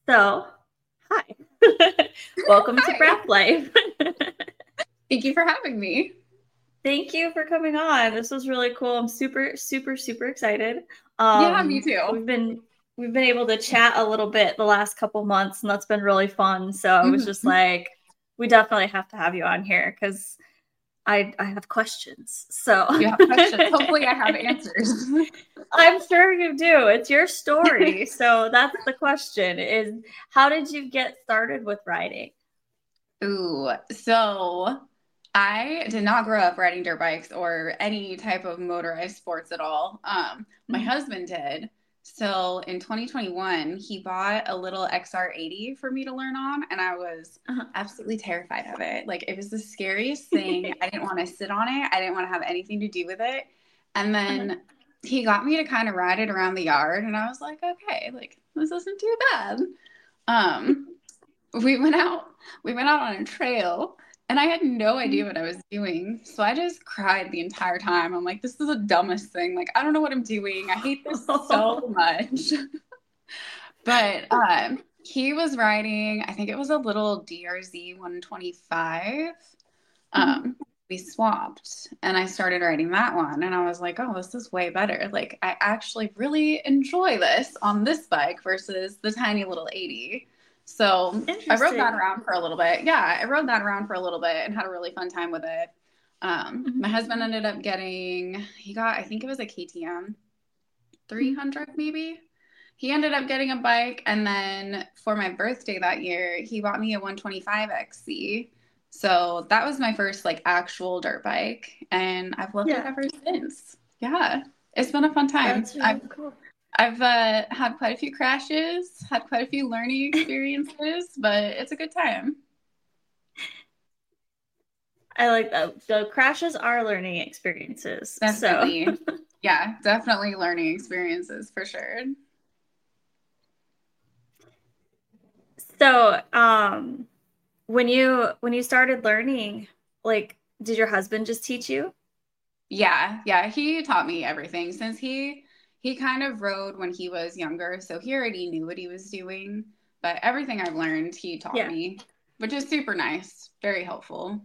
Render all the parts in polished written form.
So, hi. Welcome to Hi. Craft Life. Thank you for having me. Thank you for coming on. This was really cool. I'm super, super, super excited. Yeah, me Um, too. we've been we've been able to chat a little bit the last couple months, and that's been really fun. So I was just Mhm. like, we definitely have to have you on here because I have questions. So You have questions. Hopefully, I have answers. I'm sure you do. It's your story. So that's the question is how did you get started with writing? Ooh, so I did not grow up riding dirt bikes or any type of motorized sports at all. My Mhm. husband did. So in 2021, he bought a little XR80 for me to learn on, and I was Uh-huh. absolutely terrified of it. Like, it was the scariest thing. I didn't want to sit on it, I didn't want to have anything to do with it. And Uh-huh. then he got me to kind of ride it around the yard, and I was like, okay, like, this isn't too bad. Um, we went out we went out on a trail and I had no idea what I was doing. So I just cried the entire time. I'm like, this is the dumbest thing. Like, I don't know what I'm doing. I hate this so much. But he was riding, I think it was a little DRZ 125. Mhm. Um, we swapped and I started riding that one. And I was like, oh, this is way better. Like, I actually really enjoy this on this bike versus the tiny little 80. So I rode that Interesting. around for a little bit. Yeah, I rode that around for a little bit and had a really fun time with it. Mhm. My husband ended up he got, I think it was a KTM Mhm. 300 maybe. He ended up getting a bike, and then for my birthday that year, he bought me a 125 XC. So that was my first like actual dirt bike, and I've loved it Yeah, ever since. Yeah, it's been a fun time. that's really cool. I've had quite a few crashes, had quite a few learning experiences, but it's a good time. I like that. The crashes are learning experiences. So, Definitely. Yeah, definitely learning experiences for sure. so when you started learning, like, did your husband just teach you? Yeah, yeah, he taught me everything since he kind of rode when he was younger, so he already knew what he was doing. But everything I've learned, he taught Yeah. me, which is super nice, very helpful.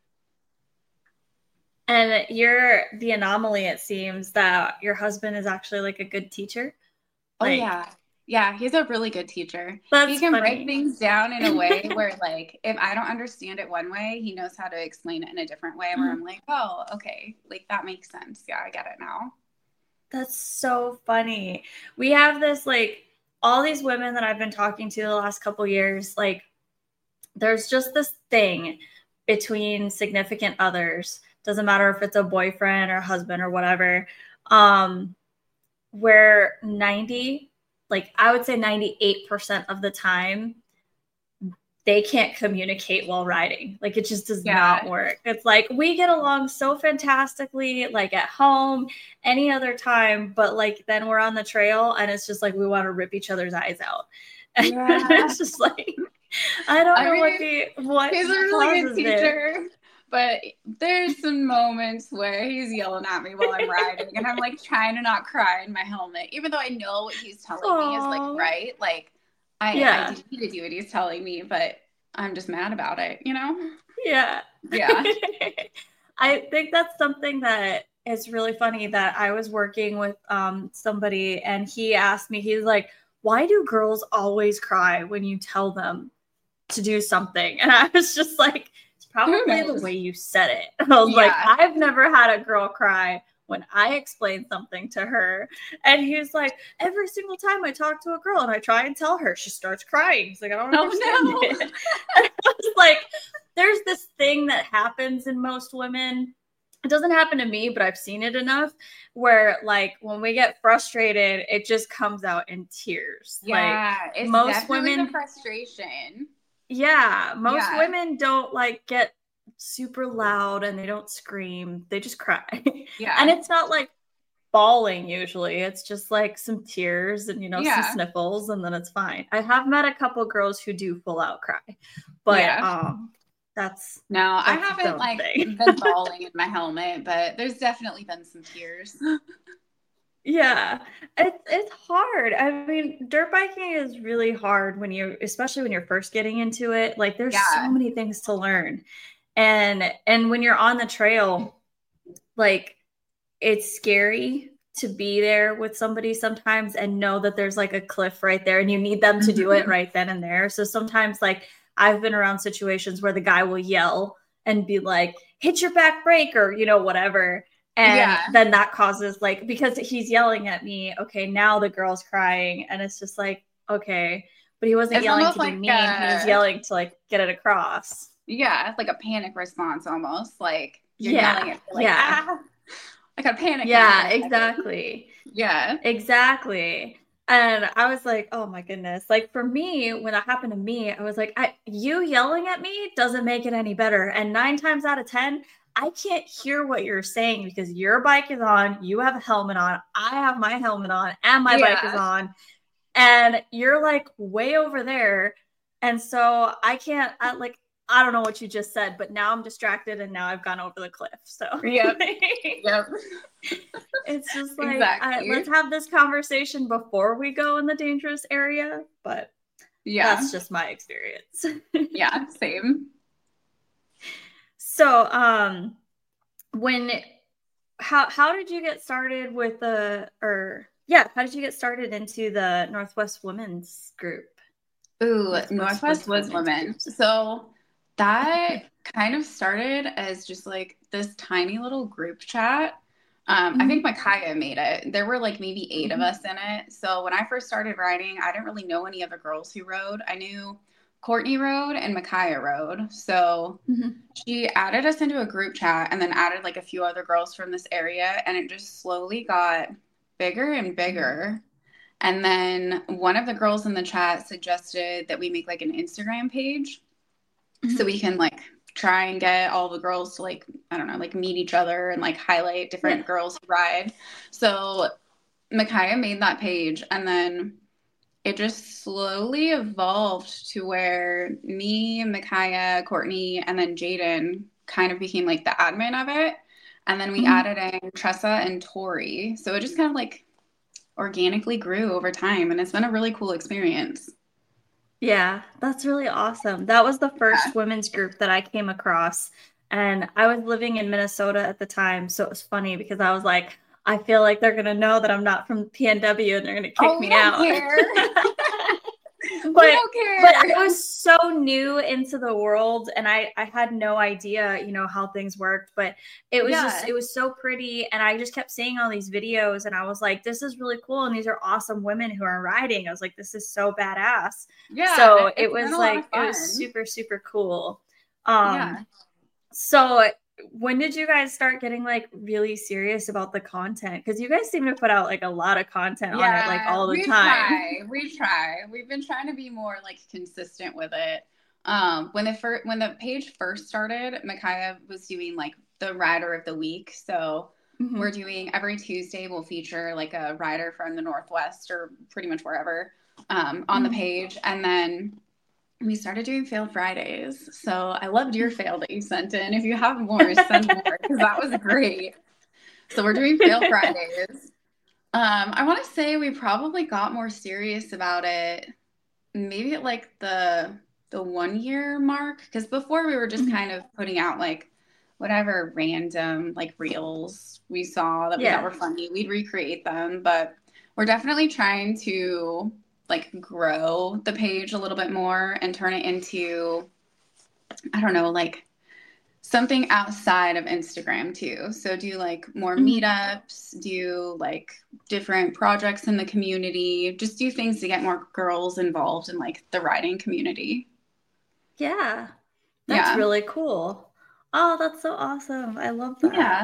And you're the anomaly, it seems, that your husband is actually like a good teacher. Oh Like, yeah. Yeah, he's a really good teacher. He that's can break funny. things down in a way where like if I don't understand it one way, he knows how to explain it in a different way where I'm like, "Oh, okay. Like that makes sense. Yeah, I get it now." That's so funny. We have this like all these women that I've been talking to the last couple years, like there's just this thing between significant others, doesn't matter if it's a boyfriend or husband or whatever, um, where 90, like I would say 98% of the time, they can't communicate while riding. Like it just does not Yeah. work. It's like we get along so fantastically, like at home, any other time, but like then we're on the trail and it's just like we want to rip each other's eyes out. And Yeah. it's just like I don't I know mean, what he's a really good causes it. teacher, but there's some moments where he's yelling at me while I'm riding, and I'm like trying to not cry in my helmet, even though I know what he's telling me is like Oh, right. Like, I do yeah, need to do what he's telling me, but I'm just mad about it, you know? yeah. Yeah. I think that's something that is really funny that I was working with somebody and he asked me, he's like, why do girls always cry when you tell them to do something? And I was just like, it's Who probably the knows? way you said it. And I was like, Yeah. I've never had a girl cry when I explained something to her. And he was like, every single time I talk to a girl and I try and tell her, she starts crying. He's like, I don't understand Oh it. no. And I was like, there's this thing that happens in most women. It doesn't happen to me, but I've seen it enough where, like, when we get frustrated, it just comes out in tears. Like, Yeah, it's most definitely the women, frustration. yeah, most Yeah. women don't like get super loud and they don't scream. They just cry. And Yeah. it's not like bawling usually. It's just like some tears and some Yeah. sniffles and then it's fine. I have met a couple girls who do full out cry. But Yeah. that's No, I that's its haven't own like thing. been bawling in my helmet, but there's definitely been some tears. Yeah, it's hard. I mean, dirt biking is really hard when especially when you're first getting into it. Like, there's so Yeah. many things to learn, and when you're on the trail, like, it's scary to be there with somebody sometimes and know that there's like a cliff right there and you need them to do it Mhm. right then and there. So sometimes, like, I've been around situations where the guy will yell and be like, hit your back brake, or, whatever. And Yeah. then that causes, like, because he's yelling at me, okay, now the girl's crying. And it's just like, okay, but he wasn't It's yelling almost to be like mean. He was yelling to, like, get it across. yeah, like a panic response almost. Like you're yelling Yeah. at me like, Yeah. ah, I got a panic now for Yeah, a second. exactly. Yeah. Exactly. And I was like, oh my goodness. Like, for me, when that happened to me, I was like, you yelling at me doesn't make it any better. And 9 times out of 10, I can't hear what you're saying because your bike is on, you have a helmet on, I have my helmet on, and my bike is Yeah. on, and you're like way over there. And so I don't know what you just said, but now I'm distracted and now I've gone over the cliff. So Yep. Yep. it's just like, Exactly. let's have this conversation before we go in the dangerous area. But Yeah. that's just my experience. Yeah. Same. So, when how did you get started with how did you get started into the Northwest Women's group? Ooh, Northwest Northwest Women's Women. groups. So that kind of started as just like this tiny little group chat. I think Mm-hmm. Micaiah made it. There were like maybe 8 of Mm-hmm. us in it. So when I first started riding, I didn't really know any other girls who rode. I knew Courtney rode and Micaiah rode. So Mm-hmm. she added us into a group chat and then added like a few other girls from this area. And it just slowly got bigger and bigger. And then one of the girls in the chat suggested that we make like an Instagram page so Mm-hmm. we can like try and get all the girls to like, I don't know, like meet each other and like highlight Yeah. different girls who ride. So Micaiah made that page and then it just slowly evolved to where me, Micaiah, Courtney, and then Jaden kind of became like the admin of it. And then we Mm-hmm. added in Tressa and Tori. So it just kind of like organically grew over time and it's been a really cool experience. Yeah, that's really awesome. That was the Yeah. first women's group that I came across. And I was living in Minnesota at the time. So it was funny because I was like, I feel like they're going to know that I'm not from PNW and they're going to kick Oh, we me don't out. care. We but don't but care. I was so new into the world and I had no idea, how things worked, but Yeah. it was so pretty and I just kept seeing all these videos and I was like, this is really cool and these are awesome women who are riding. I was like, this is so badass. Yeah, So it's been a lot of it was fun. super super cool. Um Yeah. so when did you guys start getting like really serious about the content? Because you guys seem to put out like a lot of content on it like Yeah, all the we time. try. We try. We've been trying to be more like consistent with it. When the page first started, Micaiah was doing like the rider of the week. So we're Mhm. doing every Tuesday we'll feature like a rider from the Northwest or pretty much wherever on the Mhm. page. And then we started doing fail Fridays. So I loved your fail that you sent in. If you have more, send more because that was great. So we're doing fail Fridays. I want to say we probably got more serious about it maybe at like the 1 year mark because before we were just Mhm. kind of putting out like whatever random like reels we saw that we thought Yeah. were funny, we'd recreate them, but we're definitely trying to like grow the page a little bit more and turn it into I don't know, like something outside of Instagram too. So do like more Mhm. meetups, do like different projects in the community, just do things to get more girls involved in like the riding community. Yeah. That's Yeah. really cool. Oh, that's so awesome. I love that. Yeah.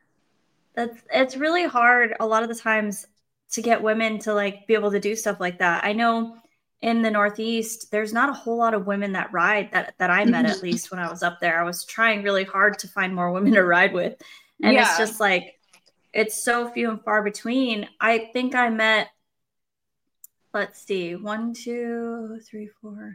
It's really hard a lot of the times to get women to like be able to do stuff like that. I know in the Northeast, there's not a whole lot of women that ride that I met at Mhm. least when I was up there. I was trying really hard to find more women to ride with. And it's Yeah. just like it's so few and far between. I think I met, let's see, one, two, three, four,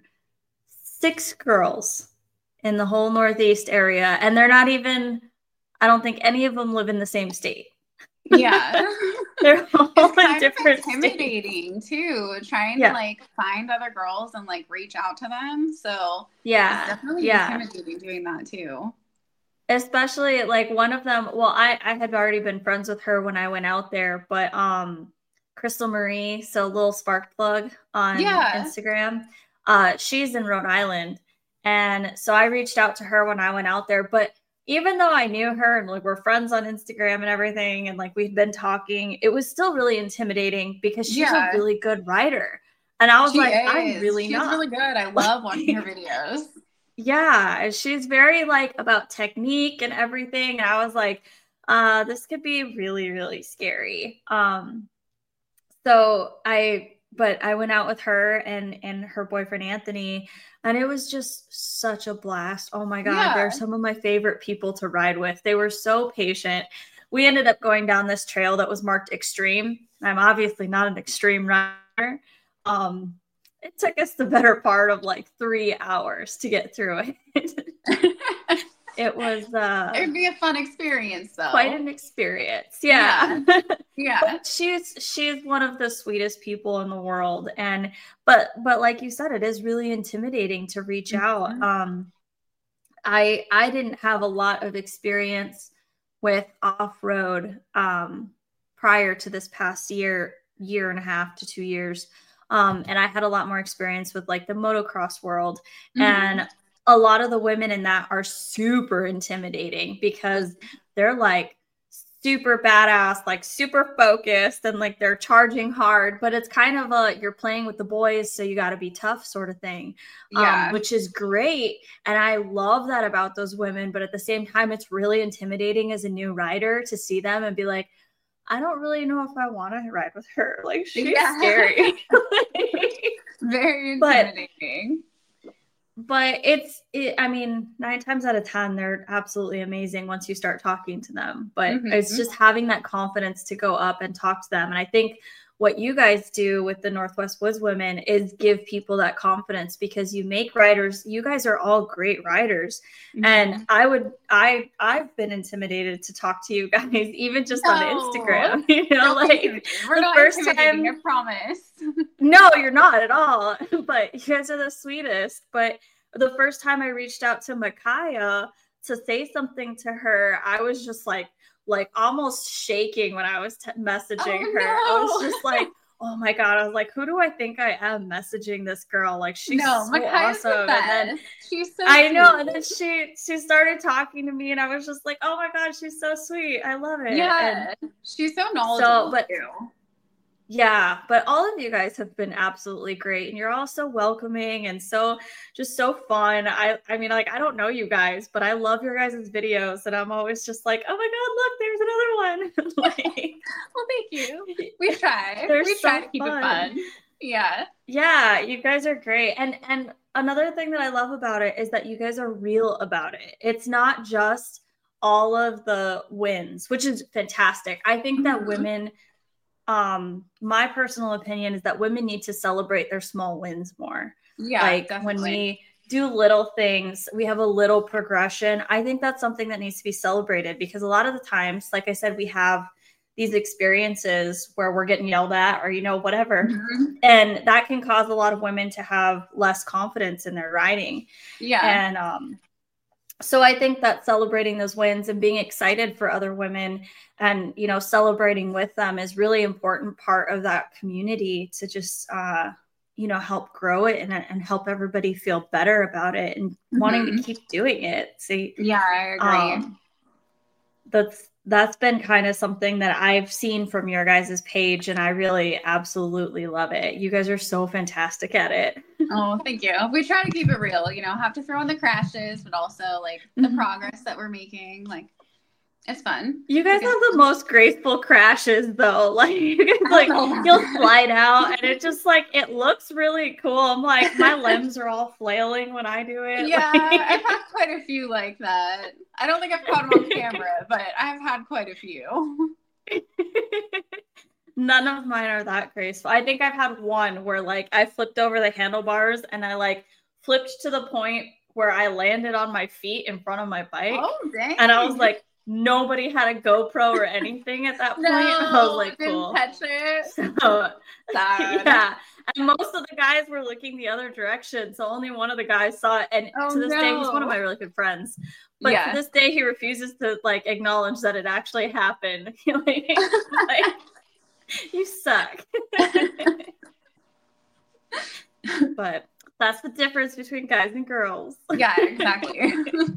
6 girls in the whole Northeast area. And they're not even, I don't think any of them live in the same state. Yeah. They're all It's in kind of different states. intimidating too, trying to Yeah. like find other girls and like reach out to them. So it's Yeah. definitely Yeah. intimidating doing that too. Especially like one of them, well, I had already been friends with her when I went out there, but Crystal Marie, so little spark plug on Yeah. Instagram, she's in Rhode Island. And so I reached out to her when I went out there, but even though I knew her and like we're friends on Instagram and everything, and like we've been talking, it was still really intimidating because she's a Yeah. really good writer. And I was She like, I'm is. really She's not. really good. I love watching her videos. Yeah, she's very like about technique and everything. And I was like, this could be really, really scary. But I went out with her and her boyfriend Anthony, and it was just such a blast. Oh my God, they're Yeah. some of my favorite people to ride with. They were so patient. We ended up going down this trail that was marked extreme. I'm obviously not an extreme rider. Um, it took us the better part of like 3 hours to get through it. It was It'd be a fun experience quite though. an experience. Yeah. Yeah. Yeah. But she's one of the sweetest people in the world. And but like you said, it is really intimidating to reach out. Mhm. I didn't have a lot of experience with off-road prior to this past year and a half to 2 years. And I had a lot more experience with like the motocross world. Mhm. And a lot of the women in that are super intimidating because they're like super badass, like super focused, and like they're charging hard, but it's kind of a you're playing with the boys, so you got to be tough sort of thing, Yeah. which is great. And I love that about those women. But at the same time, it's really intimidating as a new rider to see them and be like, I don't really know if I want to ride with her. Like, she's Yeah. scary. Very but intimidating. but I mean, 9 times out of 10 they're absolutely amazing once you start talking to them. But it's Mhm. just having that confidence to go up and talk to them. And I think what you guys do with the Northwest Woods women is give people that confidence, because you make riders, you guys are all great riders. And Mhm. I've been intimidated to talk to you guys, even just on No, Instagram. You know, don't be like intimidated. We're the not first intimidating, I time. promise. No, you're not at all. But you guys are the sweetest. But the first time I reached out to Micaiah to say something to her, I was just like almost shaking when I was messaging her. I was Oh just like, oh my God. I was like, who do I think I am messaging this girl? Like, no. she's No, so Micaiah's the awesome. And then best. She's so I know, sweet. and then she started talking to me, and I was just like, oh my God, she's so sweet. I love it. And Yeah. She's so so, knowledgeable but too. yeah, but all of you guys have been absolutely great, and you're all so welcoming and so just so fun. I mean, like, I don't know you guys, but I love your guys' videos, and I'm always just like, oh my God, look, there's another one. Like, Well, thank you. We try. they're We try so to keep it fun. fun. Yeah. Yeah, you guys are great. And another thing that I love about it is that you guys are real about it. It's not just all of the wins, which is fantastic. I think that Mhm. women, my personal opinion is that women need to celebrate their small wins more. Yeah, Like when definitely. we do little things, we have a little progression. I think that's something that needs to be celebrated, because a lot of the times, like I said, we have these experiences where we're getting yelled at or, whatever. Mhm. And that can cause a lot of women to have less confidence in their riding. Yeah. And so I think that celebrating those wins and being excited for other women and, celebrating with them is really important part of that community to just, help grow it and help everybody feel better about it and wanting to Mhm. keep doing it. See, Yeah, I agree. um, that's been kind of something that I've seen from your guys' page, and I really absolutely love it. You guys are so fantastic at it. Oh, thank you. We try to keep it real, have to throw in the crashes, but also like the Mhm. progress that we're making. Like it's fun. You It's a guys good have the most graceful crashes though. Like, you guys, I don't like, know about you'll that. slide out and it just like it looks really cool. I'm like, my limbs are all flailing when I do it. Yeah, I've Like, had quite a few like that. I don't think I've caught them on camera, but I've had quite a few. none of mine are that graceful. I think I've had one where like I flipped over the handlebars and I like flipped to the point where I landed on my feet in front of my bike. Oh, And I was dang. like, nobody had a GoPro or anything at that point. I was No, like, didn't cool. catch it. So, Sad. yeah. And most of the guys were looking the other direction. So only one of the guys saw it. And Oh to this day, he's one of no. my really good friends. But to Yeah. this day, he refuses to like acknowledge that it actually happened. Like, you suck. But that's the difference between guys and girls. Yeah, exactly.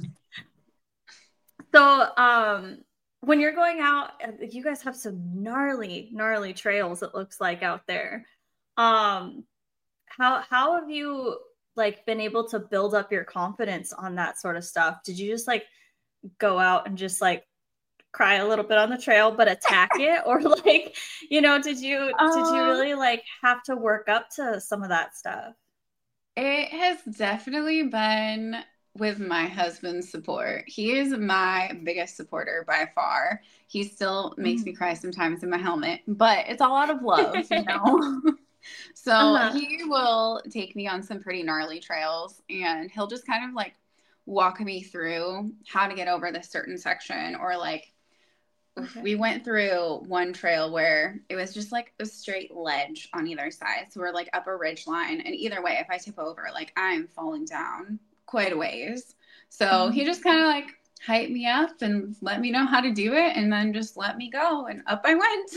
So, when you're going out, you guys have some gnarly trails, it looks like, out there. How have you like been able to build up your confidence on that sort of stuff? Did you just like go out and just like cry a little bit on the trail but attack it, or like, did you Um, really like have to work up to some of that stuff? it has definitely been with my husband's support. He is my biggest supporter by far. He still makes me Mhm. cry sometimes in my helmet, but it's all out of love, you know? So Uh-huh. he will take me on some pretty gnarly trails and he'll just kind of like walk me through how to get over this certain section or like Okay. we went through one trail where it was just like a straight ledge on either side. So we're like up a ridge line. And either way, if I tip over, like I'm falling down quite a ways. So he Mhm. just kind of like hyped me up and let me know how to do it and then just let me go. And up I went.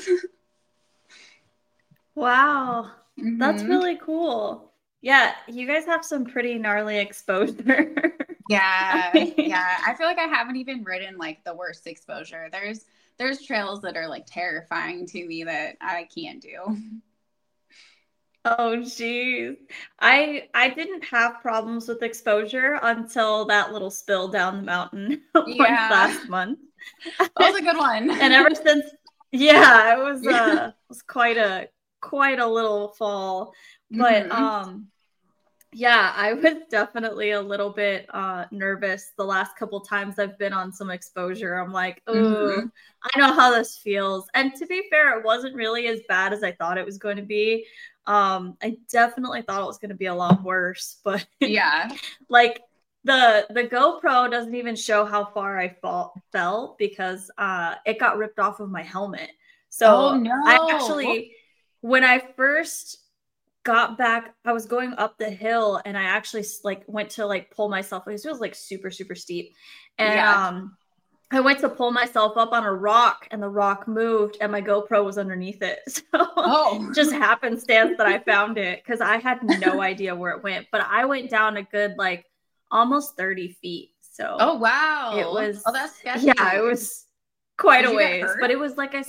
Wow. That's hmm really cool. Yeah, you guys have some pretty gnarly exposure. Yeah. Yeah. I feel like I haven't even ridden like the worst exposure. There's trails that are like terrifying to me that I can't do. Oh geez. I didn't have problems with exposure until that little spill down the mountain Yeah. last month. That was a good one. And ever since, yeah, it was quite a little fall. But hmm yeah, I was definitely a little bit nervous the last couple times I've been on some exposure. I'm like, oh, hmm I know how this feels. And to be fair, it wasn't really as bad as I thought it was going to be. I definitely thought it was going to be a lot worse, but Yeah. like the GoPro doesn't even show how far I fell because it got ripped off of my helmet. Oh So I no. actually, when I first got back, I was going up the hill and I actually like went to like pull myself, because it was like super steep. And Yeah. I went to pull myself up on a rock and the rock moved and my GoPro was underneath it. So Oh. just happenstance that I found it because I had no idea where it went. But I went down a good like almost 30 feet. So Oh it wow. was, Oh, that's yeah, it sketchy. was quite Did a you get ways. But hurt? it was like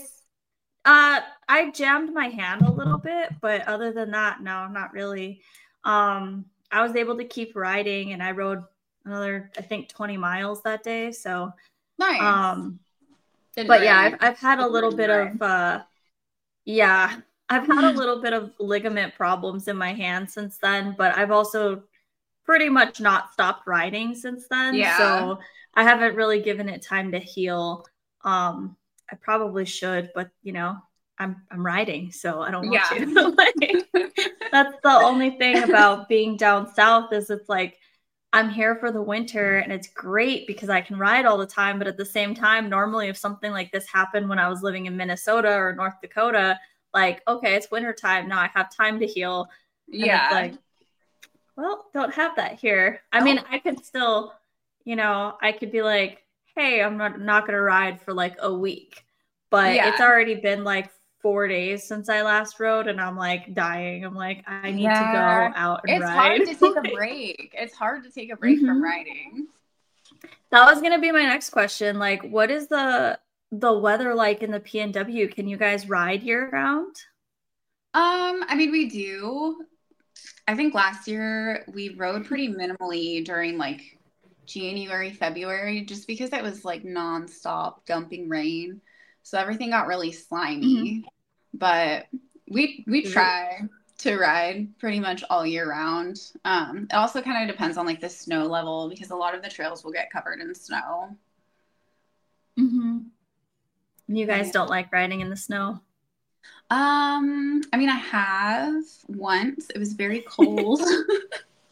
I jammed my hand a little bit, but other than that, no, not really. I was able to keep riding and I rode another, I think, 20 miles that day. So, Nice. um, Didn't but yeah, ruin I've had a didn't little ruin the bit of, ride. yeah, I've had a little bit of ligament problems in my hand since then, but I've also pretty much not stopped riding since then. Yeah. So I haven't really given it time to heal. I probably should, but I'm riding, so I don't want Yeah. to. Like, that's the only thing about being down south is it's like I'm here for the winter and it's great because I can ride all the time. But at the same time, normally if something like this happened when I was living in Minnesota or North Dakota, like, okay, it's winter time. Now I have time to heal. And it's Yeah. like, well, don't have that here. I mean, Nope. I could still, I could be like, hey, I'm not gonna ride for like a week. But it's Yeah. already been like 4 days since I last rode, and I'm like dying. I'm like, I need to go Yeah. out and It's ride. hard to take a break. It's hard to take a break from hmm riding. That was gonna be my next question. Like, what is the weather like in the PNW? Can you guys ride year round? I mean, we do. I think last year we rode pretty minimally during like January, February, just because it was like nonstop dumping rain. So everything got really hmm slimy. But we try to ride pretty much all year round. It also kind of depends on like the snow level because a lot of the trails will get covered in snow. hmm You guys Yeah. don't like riding in the snow? I mean, I have once. It was very cold.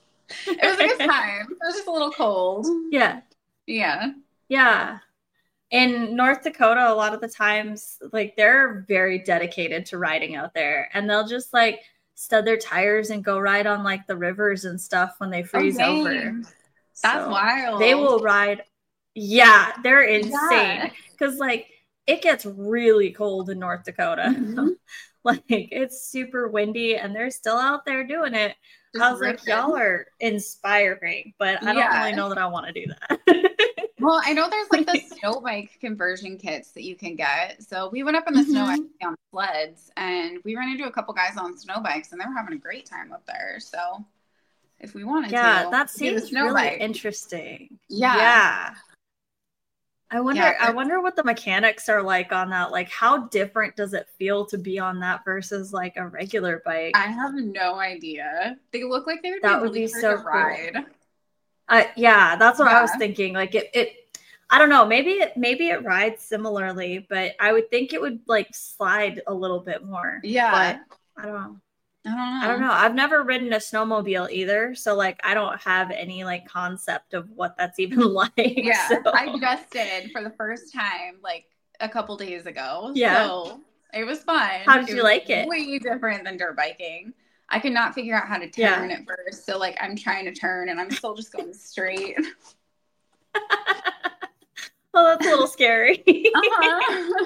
It was a good time. It was just a little cold. Yeah. Yeah. Yeah. in North Dakota, a lot of the times, like they're very dedicated to riding out there, and they'll just like stud their tires and go ride on like the rivers and stuff when they Oh, freeze over. dang. That's So they wild. will ride. Yeah, they're Yeah. insane because like it gets really cold in North Dakota. Hmm. Like it's super windy and they're still out there doing it. I Just was like, y'all ripping. are inspiring, but I don't really Yeah. know that I want to do that. Well, I know there's like the snow bike conversion kits that you can get. So we went up in the snow Hmm. actually on sleds, and we ran into a couple guys on snow bikes, and they were having a great time up there. So if we wanted Yeah, to that do the seems snow really bike, interesting. yeah, Yeah. I yeah, wonder I wonder what the mechanics are like on that. Like how different does it feel to be on that versus like a regular bike? I have no idea. They look like they would be That would really be hard to so cool. ride. Yeah, that's what I was Yeah, thinking. Like it I don't know, maybe it rides similarly, but I would think it would like slide a little bit more. yeah. But I don't know. I don't I don't know. know. I've never ridden a snowmobile either, so like I don't have any like concept of what that's even like. Yeah, I So, just did for the first time like a couple days ago. yeah. So it was fun. How did It you was like it? way different than dirt biking. I could not figure out how to turn Yeah. at first. So like I'm trying to turn and I'm still just going straight. Well, that's a little scary. Uh-huh.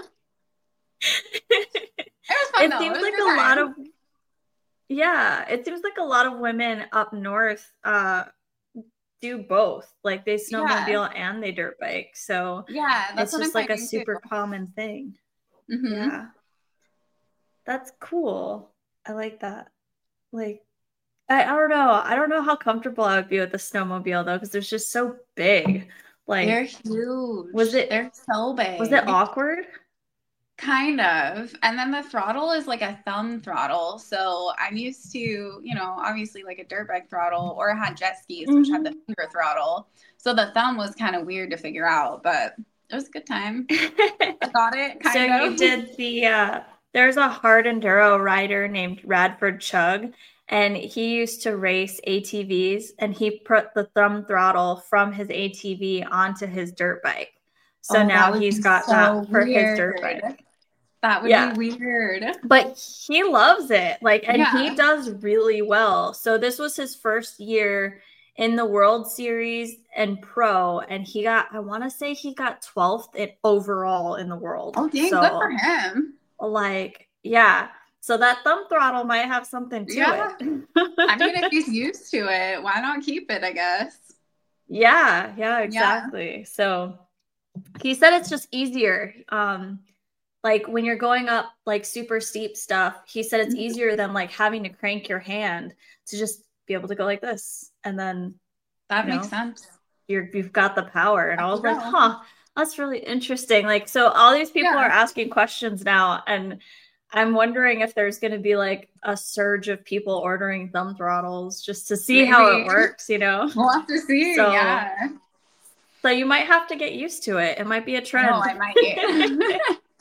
It was fun It though. It seems was a like good a lot time. of yeah, it seems like a lot of women up north do both. Like they Yeah. snowmobile and they dirt bike. So Yeah, that's it's what I'm just like a finding too. super common thing. Hmm. Yeah. That's cool. I like that. Like I don't know. I don't know how comfortable I would be with the snowmobile though, because it's just so big. They're Like, was huge. it They're so was it big. awkward? Kind of. And then the throttle is like a thumb throttle. So I'm used to, obviously like a dirt bike throttle, or I had jet skis, which had the Hmm. finger throttle. So the thumb was kind of weird to figure out, but it was a good time. I got it, So kind you of. did there's a hard enduro rider named Radford Chug, and he used to race ATVs, and he put the thumb throttle from his ATV onto his dirt bike. So Oh, that now would he's be got that so for his weird. dirt bike. That would be Yeah. weird. But he loves it. Like, and he Yeah. does really well. So this was his first year in the World Series and pro, and he got, I want to say he got 12th overall in the world. Oh, dang, good for So him. like, yeah. So that thumb throttle might have something to Yeah. I mean, if it. he's used to it, why not keep it, I guess? Yeah, yeah, Yeah. exactly. So he said it's just easier. Like when you're going up like super steep stuff, he said it's easier than like having to crank your hand to just be able to go like this. And then, That you makes know, sense. you've got the power. And I Off was you like, go. huh, that's really interesting. Like, so all these people are Yeah. asking questions now, and I'm wondering if there's going to be like a surge of people ordering thumb throttles just to see how it Maybe. works, you know? We'll have to see. So, Yeah. so you might have to get used to it. It might be a Oh, trend. I might.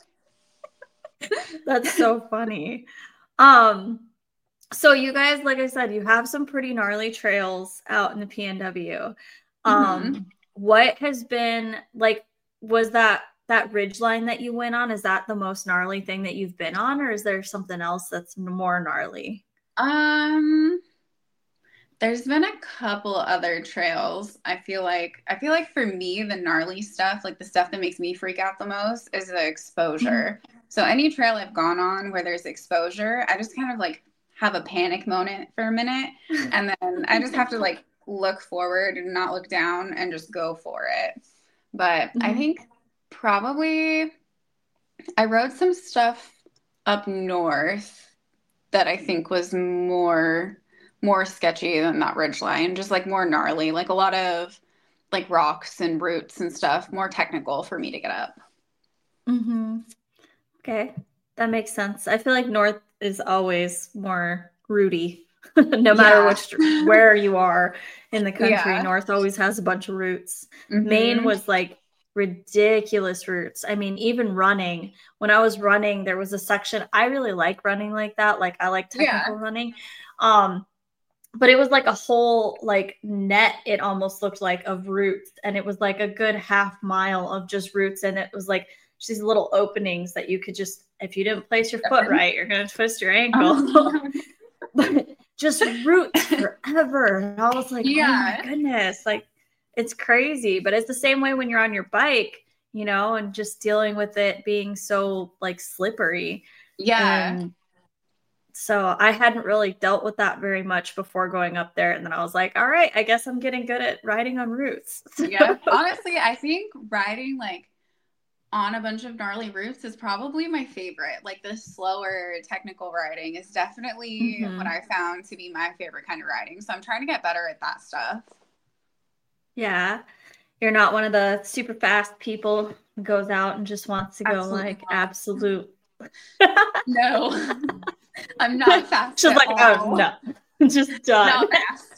That's so funny. Um, so you guys, like I said, you have some pretty gnarly trails out in the PNW. Hmm. What has been like, was that ridge line that you went on, is that the most gnarly thing that you've been on, or is there something else that's more gnarly? Um, there's been a couple other trails. I feel like for me, the gnarly stuff, like the stuff that makes me freak out the most, is the exposure. So any trail I've gone on where there's exposure, I just kind of like have a panic moment for a minute, and then I just have to like look forward and not look down and just go for it. But I Mhm. think probably I rode some stuff up north that I think was more sketchy than that ridge line, just like more gnarly, like a lot of like rocks and roots and stuff, more technical for me to get up. Mm-hmm. Okay, that makes sense. I feel like North is always more rooty, no matter Yeah. which where you are in the country. Yeah. North always has a bunch of roots. Maine Hmm. was like ridiculous roots. I mean, even running. When I was running, there was a section I really like running like that. Like I like Yeah. technical running. Um, but it was like a whole like net, it almost looked like, of roots, and it was like a good half mile of just roots, and it was like just these little openings that you could just, if you didn't place your foot right, you're gonna twist your ankle. But just roots forever. And I was like, oh my Yeah. goodness, like it's crazy. But it's the same way when you're on your bike, and just dealing with it being so like slippery. Yeah. And so I hadn't really dealt with that very much before going up there. And then I was like, all right, I guess I'm getting good at riding on roots. Yeah. Honestly, I think riding like on a bunch of gnarly routes is probably my favorite. Like the slower technical riding is definitely what Mm-hmm. I found to be my favorite kind of riding. So I'm trying to get better at that stuff. Yeah. You're not one of the super fast people who goes out and just wants to go Absolutely like not. absolute. No, I'm not fast She's at like, oh all. no, just done. Not fast.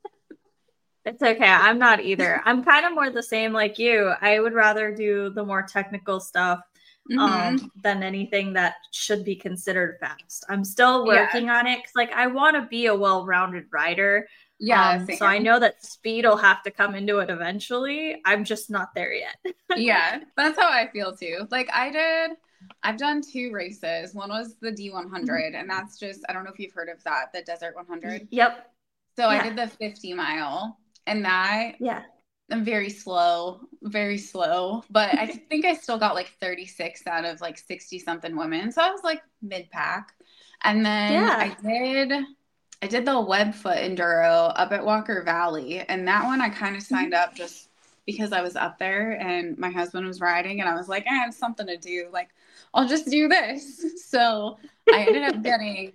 It's okay. I'm not either. I'm kind of more the same like you. I would rather do the more technical stuff Hmm. than anything that should be considered fast. I'm still Yeah. working on it because like I want to be a well-rounded rider. Yeah, So I same. know that speed will have to come into it eventually. I'm just not there yet. Yeah, that's how I feel too. Like I've done two races. One was the D100, and that's just, I don't know if you've heard of that, the Desert 100. Yep. So I Yeah. did the 50 mile, and that Yeah. I'm very slow, but I think I still got like 36 out of like 60 something women. So I was like mid pack. And then Yeah. I did the Webfoot Enduro up at Walker Valley, and that one I kind of signed up just because I was up there and my husband was riding, and I was like, I have something to do. Like, I'll just do this. So I ended up getting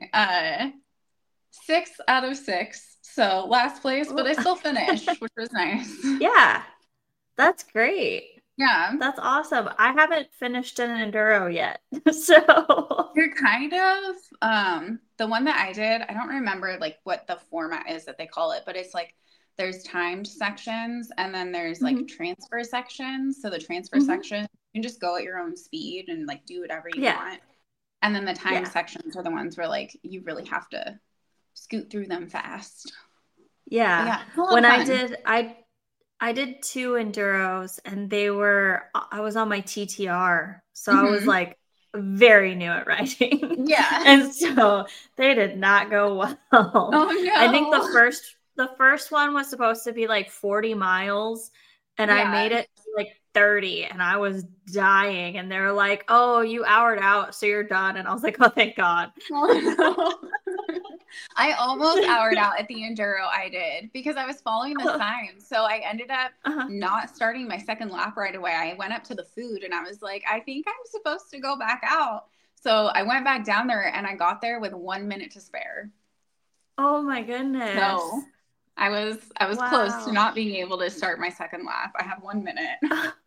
6 out of 6. So last place, but I still finished, which was nice. Yeah. That's great. Yeah. That's awesome. I haven't finished an enduro yet. So, You're kind of the one that I did, I don't remember like what the format is that they call it, but it's like there's timed sections and then there's like mhm. transfer sections. So the transfer Mhm. section, you can just go at your own speed and like do whatever you Yeah. want. And then the timed Yeah. sections are the ones where like you really have to scoot through them fast. But Yeah. yeah, it's a lot When of I fun. did I did two enduros and I was on my TTR. So I was Hmm. like very new at riding. Yeah. And so they did not go well. Oh I think the no. first one was supposed to be like 40 miles and I made Yeah. it to like 30 and I was dying and they were like, "Oh, you houred out, so you're done." And I was like, "Oh, thank God." Oh no. I almost houred out at the enduro I did because I was following the signs. So I ended up Uh-huh. not starting my second lap right away. I went up to the food and I was like, I think I'm supposed to go back out. So I went back down there and I got there with 1 minute to spare. Oh my goodness. So I was close to Wow. not being able to start my second lap. I had 1 minute.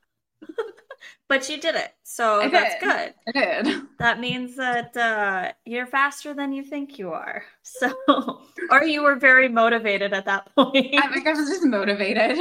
But you did it. I So that's did. good. I did. That means that you're faster than you think you are. So, or you were very motivated at that I point. think I was just motivated.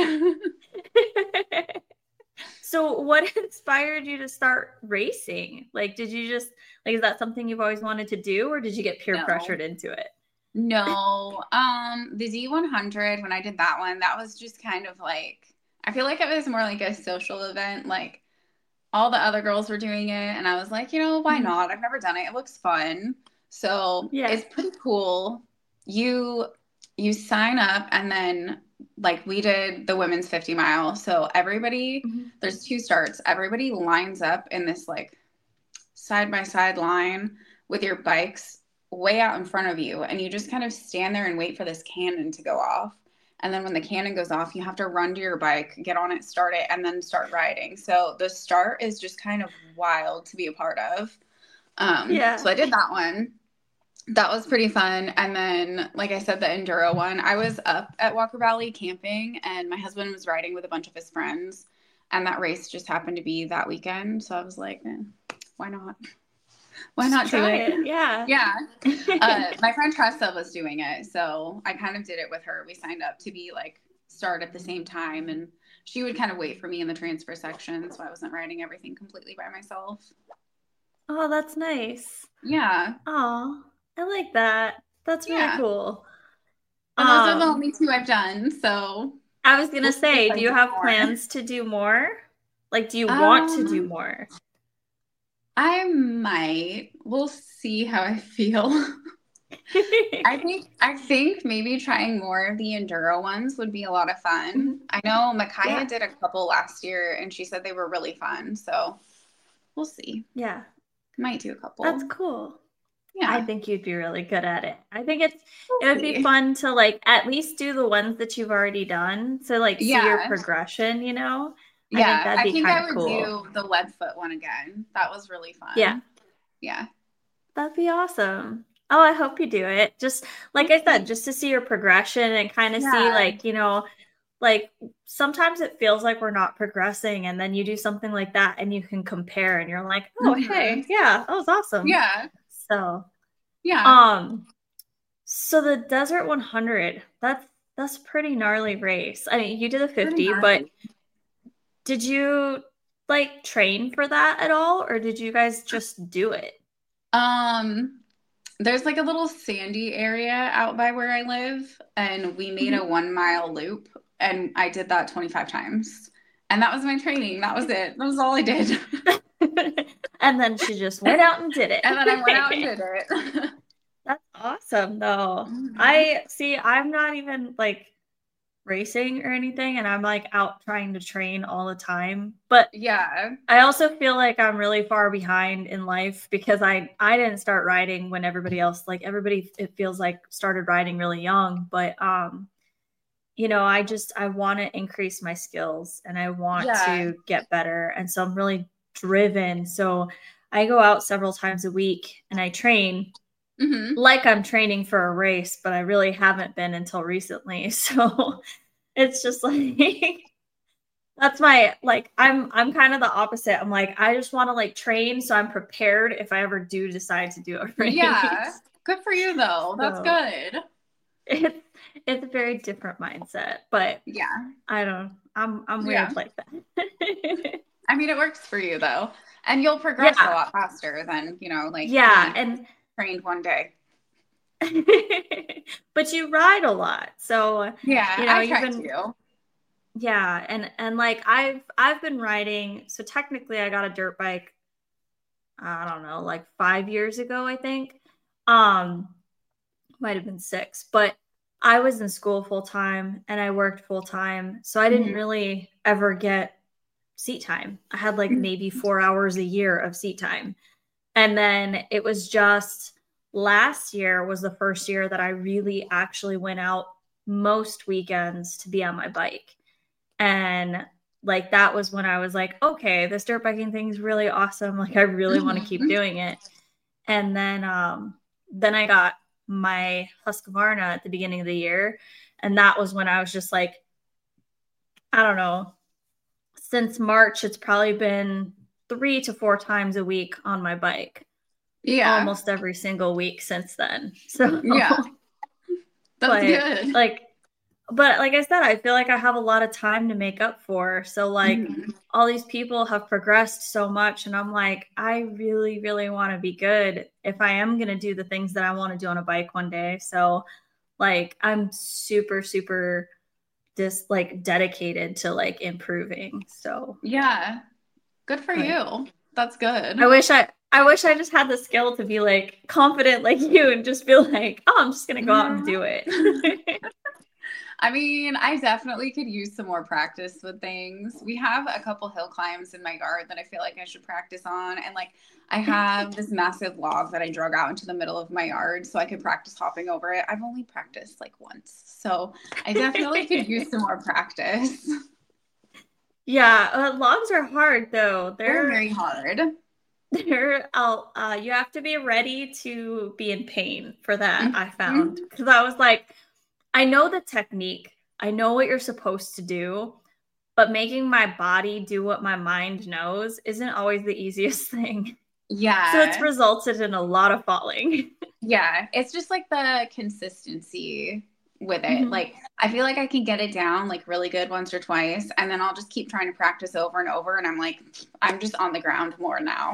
So, what inspired you to start racing? Like, did you just, like, is that something you've always wanted to do, or did you get peer No. pressured into it? No. The D100, when I did that one, that was just kind of like, I feel like it was more like a social event. Like all the other girls were doing it, and I was like, why Mhm. not? I've never done it. It looks fun. So Yeah. it's pretty cool. You you sign up, and then like we did the women's 50 mile. So everybody, Mhm. there's two starts. Everybody lines up in this like side by side line with your bikes way out in front of you. And you just kind of stand there and wait for this cannon to go off. And then when the cannon goes off, you have to run to your bike, get on it, start it, and then start riding. So the start is just kind of wild to be a part of. So Yeah. I did that one. That was pretty fun. And then, like I said, the enduro one, I was up at Walker Valley camping, and my husband was riding with a bunch of his friends. And that race just happened to be that weekend. So I was like, why not? Why Just not do try it? it. Yeah. Yeah. My friend Tressa was doing it. So I kind of did it with her. We signed up to be like start at the same time. And she would kind of wait for me in the transfer section. So I wasn't riding everything completely by myself. Oh, that's nice. Yeah. Oh, I like that. That's really Yeah. cool. And those are the Um, only two I've done. So I was gonna we'll see if say, I do you do have more. plans to do more? Like, do you want to do Um, more? I might. We'll see how I feel. I think maybe trying more of the enduro ones would be a lot of fun. Mhm. I know Micaiah Yeah, did a couple last year and she said they were really fun. So we'll see. yeah, Might do a that's couple. cool. I Yeah. think you'd be really good at it. I think We'll it would be see. fun to like at least do the ones that you've already done. So like see your Yeah. progression, you know? I think Yeah. that'd I be think kind I of would cool. do the Webfoot one again. That was really Yeah, fun. Yeah. that'd be awesome. Oh, I hope you do it. Just like We'll I said, see. just to see your progression and kind of see Yeah. like, like sometimes it feels like we're not progressing and then you do something like that and you can compare and you're like, "Oh, Hmm. hey, yeah, that was awesome." Yeah. So, Yeah. um so the Desert 100, that's pretty gnarly race. I mean, you did a Pretty 50, but gnarly. did you like train for that at all or did you guys just do it? Um, there's like a little sandy area out by where I live, and we made a Mhm. 1 mile loop, and I did that 25 times. And that was my training. That was it. That was all I did. And then she just went out and did And then I went out and it. did it. That's awesome though. Mhm. I see, I'm not even like racing or anything, and I'm like out trying to train all the time. But Yeah. I also feel like I'm really far behind in life because I didn't start riding when everybody else, like everybody it feels like started riding really young, but I want to increase my skills and I want Yeah. to get better, and so I'm really driven. So I go out several times a week and I train Hmm. like I'm training for a race, but I really haven't been until recently. So it's just like that's my like I'm kind of the opposite. I'm like I just want to like train so I'm prepared if I ever do decide to do a Yeah. race. Good for you, though. That's So good. it's it's a very different mindset, but Yeah. I'm Yeah. weird like that. I mean, it works for you, though. And you'll progress a Yeah. lot faster than, like Yeah, me and trained one day. but you ride a lot. So, Yeah, I you've try been to. yeah, and like I've been riding, so technically I got a dirt bike, I don't know, like 5 years ago, I think. Um, might have been six, but I was in school full time and I worked full time. So I didn't Mhm. really ever get seat time. I had like maybe 4 hours a year of seat time. And then it was just last year was the first year that I really actually went out most weekends to be on my bike. And like that was when I was like, okay, this dirt biking thing is really awesome. Like I really want to keep Mhm. doing it. And then I got my Husqvarna at the beginning of the year. And that was when I was just like, I don't know, since March, it's probably been 3 to 4 times a week on my bike, Yeah. almost every single week since then. So, Yeah. That's but good. like, but like I said, I feel like I have a lot of time to make up for. So, like, Mhm. all these people have progressed so much. And I'm like, I really, really want to be good if I am going to do the things that I want to do on a bike one day. So, like, I'm super, super just like dedicated to like improving. So, Yeah. Good for like, you. That's good. I wish I just had the skill to be like confident like you and just feel like, oh, I'm just gonna go out and Mhm. do it. I mean, I definitely could use some more practice with things. We have a couple hill climbs in my yard that I feel like I should practice on. And like, I have this massive log that I drug out into the middle of my yard so I could practice hopping over it. I've only practiced like once. So I definitely could use some more practice. Yeah, logs are hard though. They're They're very hard. they're you have to be ready to be in pain for that, I found. Mhm. Because I was like, I know the technique. I know what you're supposed to do, but making my body do what my mind knows isn't always the easiest thing. So it's Yeah. resulted in a lot of falling. Yeah, it's just like the consistency with it. Mhm. Like I feel like I can get it down like really good once or twice, and then I'll just keep trying to practice over and over, and I'm like, I'm just on the ground more now.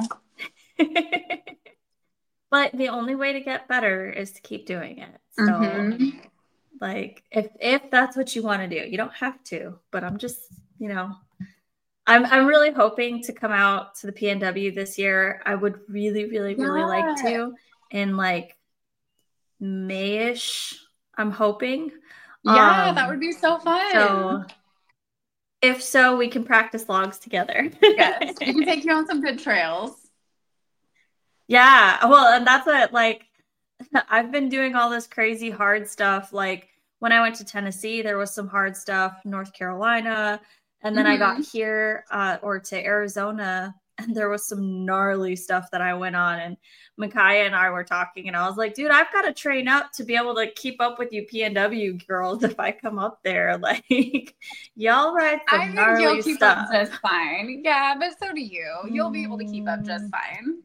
But the only way to get better is to keep doing it. So, Hmm. Like if that's what you want to do, you don't have to, but I'm just, you know, I'm really hoping to come out to the PNW this year. I would really, really, really like Yeah. to in like Mayish, I'm hoping. Yeah, that would be so fun. So if so, we can practice logs together. Yes, we can take you on some good trails. Yeah, well, and that's what like I've been doing all this crazy hard stuff. Like when I went to Tennessee, there was some hard stuff, North Carolina, and then I got Hmm. here or to Arizona, and there was some gnarly stuff that I went on. And Micaiah and I were talking, and I was like, dude, I've got to train up to be able to keep up with you PNW girls if I come up there. Like, y'all ride I some think you'll gnarly keep up stuff. just fine. Yeah, but so do you. You'll be able to keep up just Mm, fine.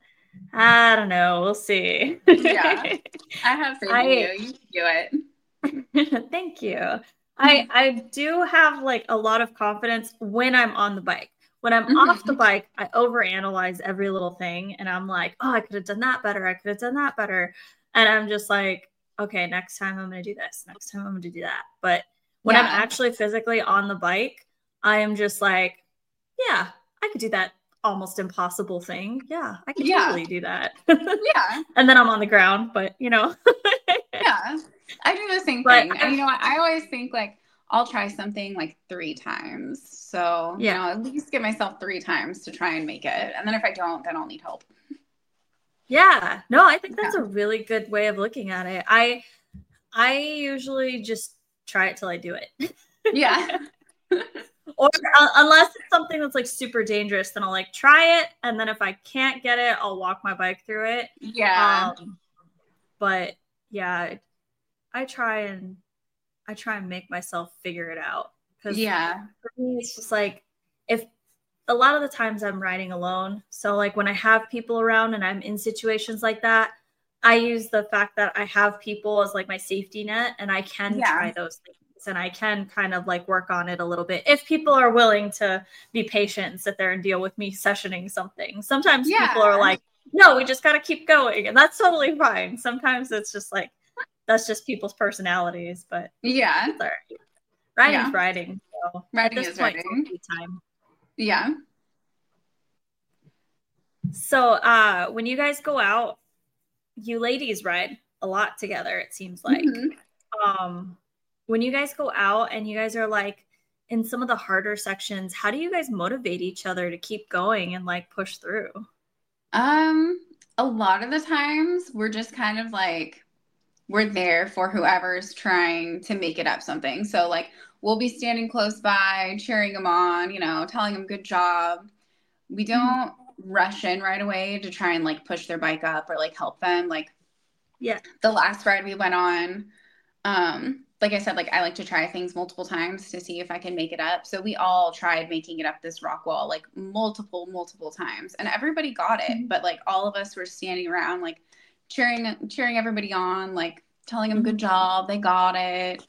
I don't know. We'll see. Yeah, I have faith in you. I You can do Thank you. it. I do have like a lot of confidence when I'm on the bike. When I'm off the Hmm. bike, I overanalyze every little thing and I'm like, oh, I could have done that better. I could have done that better. And I'm just like, okay, next time I'm going to do this. Next time I'm going to do that. But when I'm Yeah, actually physically on the bike, I am just like, yeah, I could do that almost impossible thing. Yeah, I could yeah, totally do that. yeah, And then I'm on the ground, but you know. yeah. I do the same But thing. And you know what? I always think like I'll try something like 3 times. So, yeah. at least give myself 3 times to try and make it. And then if I don't, then I'll need help. Yeah. No, I think that's Yeah. a really good way of looking at it. I usually just try it till I do it. Yeah. Or unless it's something that's like super dangerous, then I'll like try it and then if I can't get it, I'll walk my bike through it. Yeah. Um but yeah, I try and I try and make myself figure it out cuz Yeah. for me it's just like if a lot of the times I'm riding alone. So like when I have people around and I'm in situations like that, I use the fact that I have people as like my safety net and I can Yeah. try those things and I can kind of like work on it a little bit if people are willing to be patient and sit there and deal with me sessioning something. Sometimes people are Yeah. like, no, we just got to keep going. And that's totally fine. Sometimes it's just like, that's just people's personalities, but Yeah. it's all right. Riding's Yeah. riding. So at Writing this is point, it's all writing. free time. Yeah. So, when you guys go out, you ladies ride a lot together, it seems like. Hmm. Um, when you guys go out and you guys are like in some of the harder sections, how do you guys motivate each other to keep going and like push through? Um, a lot of the times we're just kind of like we're there for whoever's trying to make it up something. So like we'll be standing close by, cheering them on, telling them good job. We Mhm. don't rush in right away to try and like push their bike up or like help them. Like Yeah. the last ride we went on, like I said, like I like to try things multiple times to see if I can make it up. So we all tried making it up this rock wall like multiple times, and everybody got it. Mhm. But like all of us were standing around, like cheering everybody on, like telling them good Mhm. job, they got it.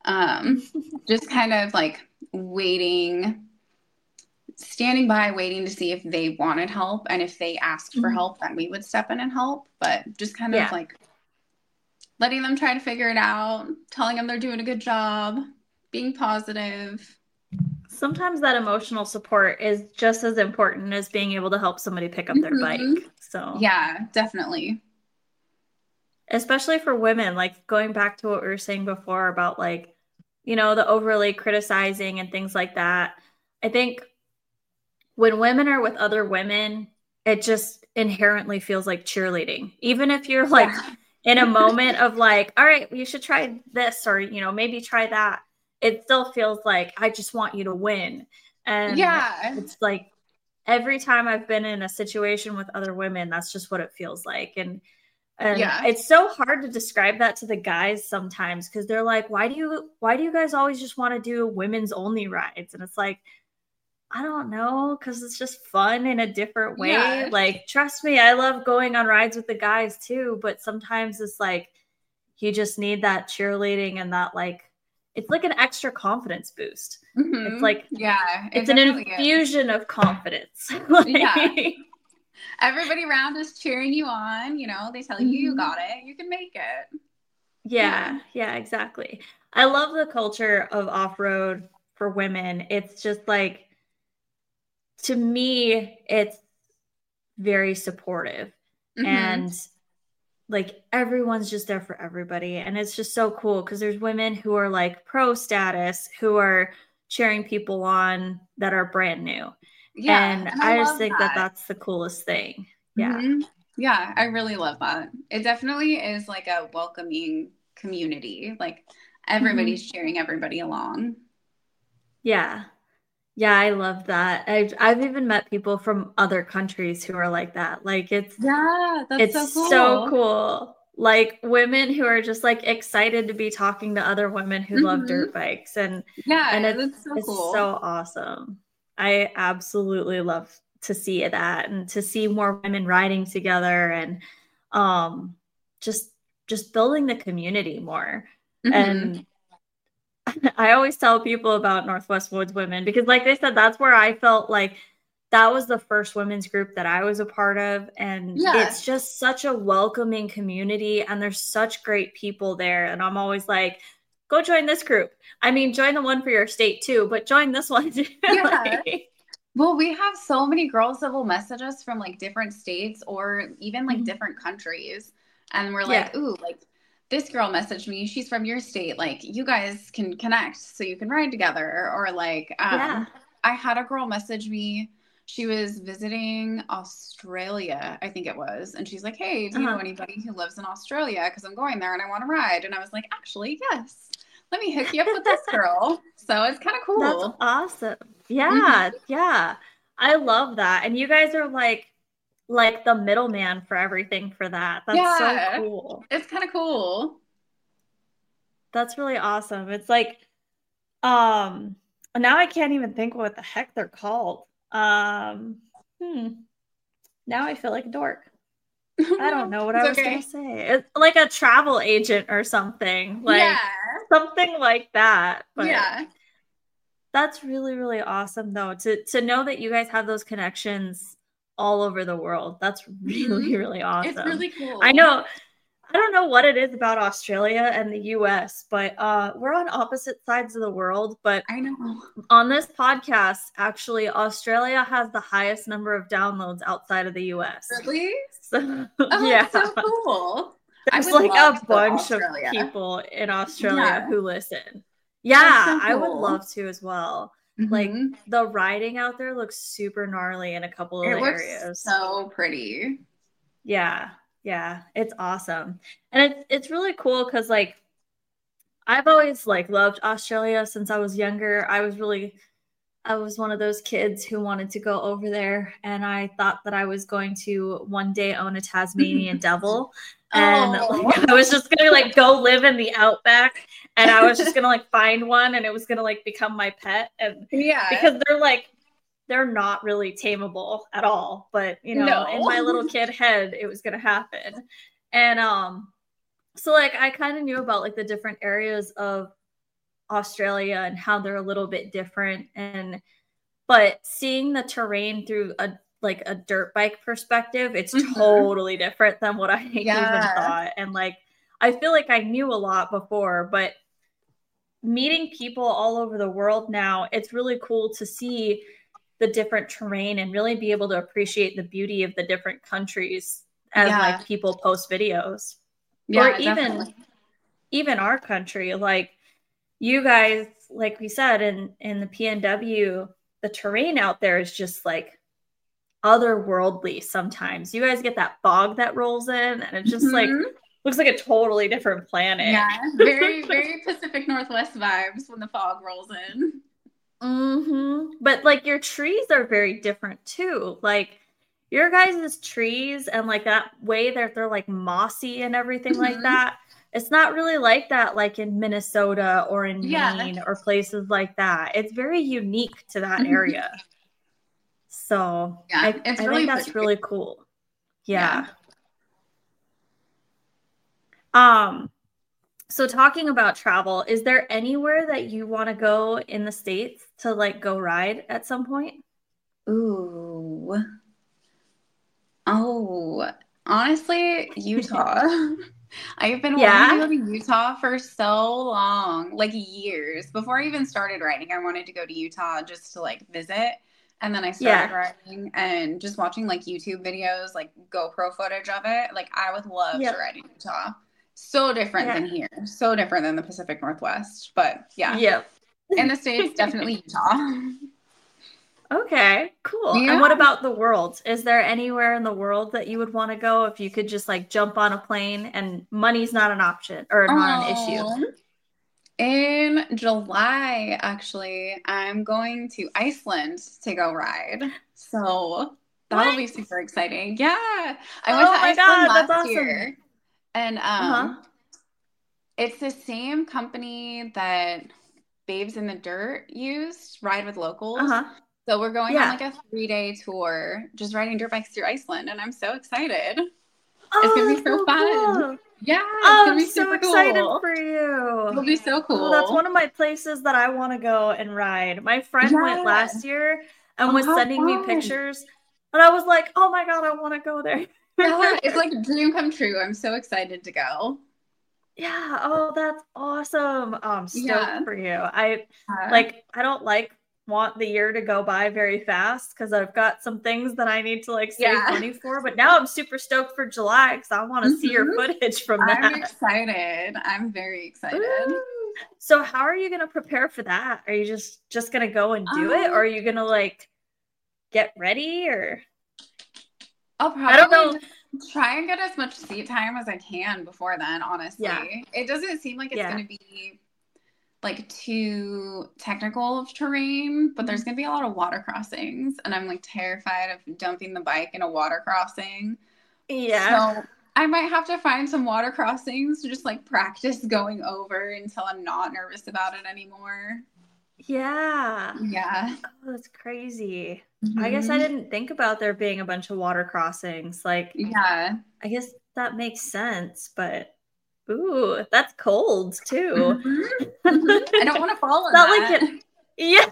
Just kind of like waiting, standing by, waiting to see if they wanted help, and if they asked for Mhm. help, then we would step in and help. But just kind of Yeah. like letting them try to figure it out, telling them they're doing a good job, being positive. Sometimes that emotional support is just as important as being able to help somebody pick up their Hmm. bike. So, Yeah, definitely. especially for women, like going back to what we were saying before about like, you know, the overly criticizing and things like that. I think when women are with other women, it just inherently feels like cheerleading. Even if you're like Yeah. in a moment of like, all right, you should try this or, you know, maybe try that. It still feels like I just want you to win. And Yeah. it's like every time I've been in a situation with other women, that's just what it feels like. And Yeah. it's so hard to describe that to the guys sometimes because they're like, why do you guys always just want to do women's only rides? And it's like, I don't know, because it's just fun in a different way. Yeah. Like, trust me, I love going on rides with the guys too, but sometimes it's like you just need that cheerleading and that like it's like an extra confidence boost. It's Hmm. like Yeah, it it's an definitely is. infusion of confidence. Yeah. Like, Everybody around is cheering you on. They tell you you mhm. got it. You can make it. Yeah. Yeah, exactly. I love the culture of off-road for women. It's just like, to me, it's very supportive. Hmm. And like everyone's just there for everybody. And it's just so cool because there's women who are like pro status who are cheering people on that are brand new. Yeah. And And I I just love think that that. that's the coolest thing. Yeah. Hmm. Yeah, I really love that. It definitely is like a welcoming community. Like Mhm. everybody's cheering everybody along. Yeah. Yeah, I love that. I've even met people from other countries who are like that. Like Yeah, that's it's so so cool. cool. Like women who are just like excited to be talking to other women who love Hmm. dirt bikes, and Yeah, that's so it's cool. so awesome. I absolutely love to see that and to see more women riding together and um just just building the community more. Hmm. And I always tell people about Northwest Woods Women because, like they said, that's where I felt like that was the first women's group that I was a part of. And Yeah. it's just such a welcoming community, and there's such great people there. And I'm always like, go join this group. I mean, join the one for your state too, but join this one too. Yeah. Like, Well, we have so many girls that will message us from like different states or even like mhm. different countries. And we're Yeah. like, ooh, like this girl messaged me. She's from your state. Like you guys can connect so you can ride together. Or like, Yeah. I had a girl message me. She was visiting Australia, I think it was. And she's like, hey, do you know Uh-huh. anybody who lives in Australia? Because I'm going there and I want to ride. And I was like, actually, yes. Let me hook you up with this girl. So it's kind of That's cool. awesome. Hmm. Yeah. Yeah. I love that. And you guys are like the middleman for everything for that. That's so Yeah, cool. it's kind of cool. That's really awesome. It's like, um, now I can't even think what the heck they're called. Hmm. Now I feel like a dork. I don't No, know what it's I was gonna okay. say. It's like a travel agent or something, Yeah, like something like that. But yeah. that's really, really awesome though, to know that you guys have those connections all over the world. That's Hmm. really, really It's awesome. really I cool. know I don't know what it is about Australia and the US, but we're on opposite sides of the world. But I know. on this podcast, actually, Australia has the highest number of downloads outside of the US. Really? So, Oh, yeah, that's so cool. I there's would like love a to go to bunch of Australia. people in Australia Yeah, who listen. that's Yeah, so I would cool. love to as well. Like Hmm. the riding out there looks super gnarly in a couple of It the looks areas. so pretty. Yeah, yeah, it's awesome. And it's really cool because like I've always like loved Australia since I was younger. I was one of those kids who wanted to go over there, and I thought that I was going to one day own a Tasmanian devil. And Oh, like I was just gonna like go live in the outback, and I was just gonna like find one, and it was gonna like become my pet. And yeah. because they're not really tameable at all, but you know, in my No. little kid head, it was gonna happen. And so like I kind of knew about like the different areas of Australia and how they're a little bit different, and but seeing the terrain through a like a dirt bike perspective, it's Hmm. totally different than what I even Yeah. thought. And like I feel like I knew a lot before, but meeting people all over the world now, it's really cool to see the different terrain and really be able to appreciate the beauty of the different countries as Yeah. like people post videos. Or Yeah, definitely. even our country, like you guys, like we said in the PNW, the terrain out there is just like otherworldly sometimes. You guys get that fog that rolls in, and it just like Hmm. looks like a totally different planet. Yeah, very, very Pacific Northwest vibes when the fog rolls in. But like your trees are very different too. Like your guys' trees and like that way that they're like mossy and everything like Hmm. that. It's not really like that like in Minnesota or in Yeah. Maine or places like that. It's very unique to that Hmm. area. So Yeah, it's I think really that's pretty. really cool. Yeah. Yeah. Um, so talking about travel, is there anywhere that you want to go in the States to like go ride at some point? Ooh. Oh, honestly, Utah. I've been wanting to Yeah. go to Utah for so long, like years. Before I even started writing, I wanted to go to Utah just to like visit. And then I started Yeah. writing and just watching like YouTube videos, like GoPro footage of it. Like I would love to Yep. write in Utah. So different Yeah. than here. So different than the Pacific Northwest. But yeah, Yep. in the States, definitely Utah. Okay, cool. And Yeah. what about the world? Is there anywhere in the world that you would want to go if you could just like jump on a plane and money's not an option or not an issue? Um, in July, actually, I'm going to Iceland to go ride. So that'll be What? super exciting. Yeah. I went to Oh my Iceland God, that's last awesome. year and Uh-huh. it's the same company that Babes in the Dirt used, Ride with Locals. Uh-huh. So we're going on Yeah. like a 3-day tour, just riding dirt bikes through Iceland, and I'm so excited. It's gonna Oh, be that's so so fun. cool. Yeah, it's Oh, gonna I'm be so super excited cool. for you. It'll be so Oh, that's cool. one of my places that I want to go and ride. My friend went Yeah. last year and Oh, was how sending me fun. pictures, and I was like, oh my God, I want to go there. Yeah, it's like a dream come true. I'm so excited to go. Yeah, oh, that's awesome. Oh, I'm stoked Yeah. for you. I Uh, like I don't like want the year to go by very fast because I've got some things that I need to like save yeah. money for, but now I'm super stoked for July because I want to see your hmm footage from I'm that. excited. I'm very excited. Ooh. So how are you gonna prepare for that? Are you just gonna go and do it, or Um, are you gonna like get ready or I'll I don't probably know. just try and get as much seat time as I can before then, Yeah, honestly. It doesn't seem like it's yeah. going to be like too technical of terrain, but there's Mhm. going to be a lot of water crossings, and I'm like terrified of dumping the bike in a water crossing. Yeah. So I might have to find some water crossings to just like practice going over until I'm not nervous about it anymore. Yeah. Yeah. Oh, that's crazy. I guess I hmm didn't think about there being a bunch of water crossings. Like, Yeah. I guess that makes sense, but ooh, that's cold too. hmm I don't It's want to fall in not like that. it, yeah.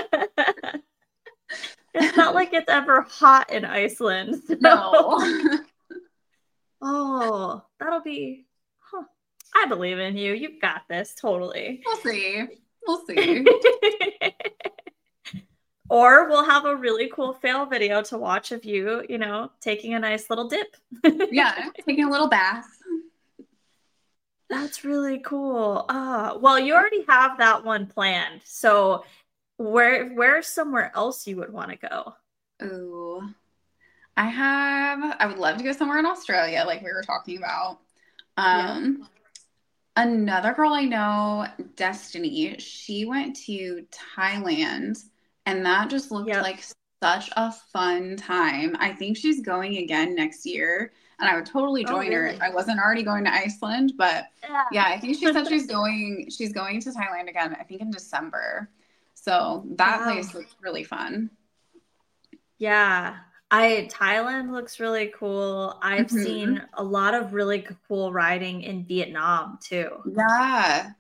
It's not like it's ever hot in Iceland. No. So, oh, that'll be, huh. I believe in you. You've got this totally. We'll see. We'll see. Or we'll have a really cool fail video to watch of you, taking a nice little dip. Yeah, taking a little bath. That's really cool. Well, you already have that one planned. So where's somewhere else you would want to go? Ooh. I would love to go somewhere in Australia, like we were talking about. Yep. Um, Another girl I know, Destiny, she went to Thailand and that just looked Yep. like such a fun time. I think she's going again next year, and I would totally Oh, join her if really? I wasn't already going to Iceland, but yeah, I think she Yeah. said she's going to Thailand again, I think in December. So that Wow. place looks really fun. Yeah. Thailand looks really cool. I've hmm seen a lot of really cool riding in Vietnam too. Yeah.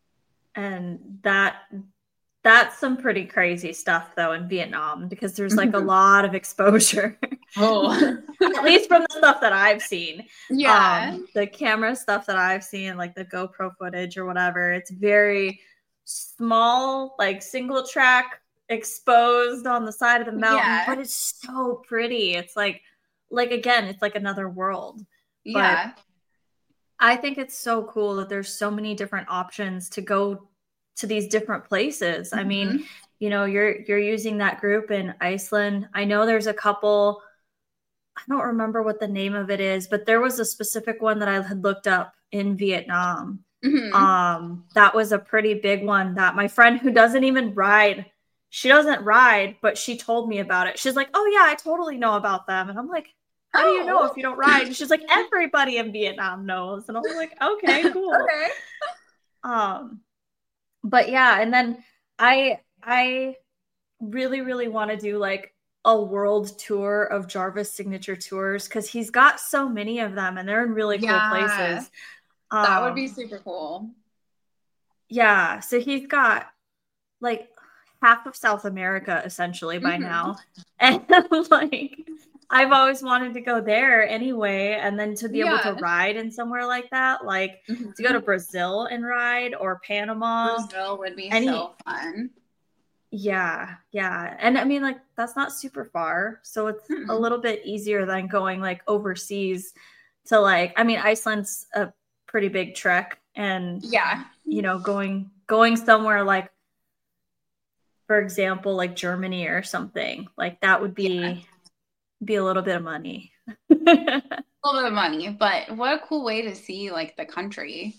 And that's some pretty crazy stuff though in Vietnam because there's like a hmm lot of exposure. Oh. At least from the stuff that I've seen. Yeah. The camera stuff that I've seen, like the GoPro footage or whatever, it's very small, like single track exposed on the side of the mountain, Yeah. but it's so pretty. It's like again, it's like another world. But Yeah. I think it's so cool that there's so many different options to go to these different places. I mean, hmm you're using that group in Iceland. I know there's a couple, I don't remember what the name of it is, but there was a specific one that I had looked up in Vietnam. hmm That was a pretty big one that my friend who doesn't even ride, she doesn't ride, but she told me about it. She's like, "Oh yeah, I totally know about them." And I'm like, "How do you know Oh. if you don't ride?" And she's like, "Everybody in Vietnam knows." And I was like, "Okay, cool." Okay. Um, but yeah, and then I really, really want to do like a world tour of Jarvis signature tours because he's got so many of them and they're in really cool Yeah. places. That would be Um, super cool. yeah, so he's got like half of South America essentially by hmm now. And like I've always wanted to go there anyway. And then to be able to Yeah. ride in somewhere like that, like to go to Mhm. Brazil and ride, or Panama, Brazil would be any, so fun. yeah, yeah. And I mean, like, that's not super far. So it's a Mm-mm. little bit easier than going like overseas to like, I mean, Iceland's a pretty big trek, and, Yeah. going somewhere like, for example, like Germany or something, like that would Yeah. be a little bit of money. A little bit of money, but what a cool way to see like the country.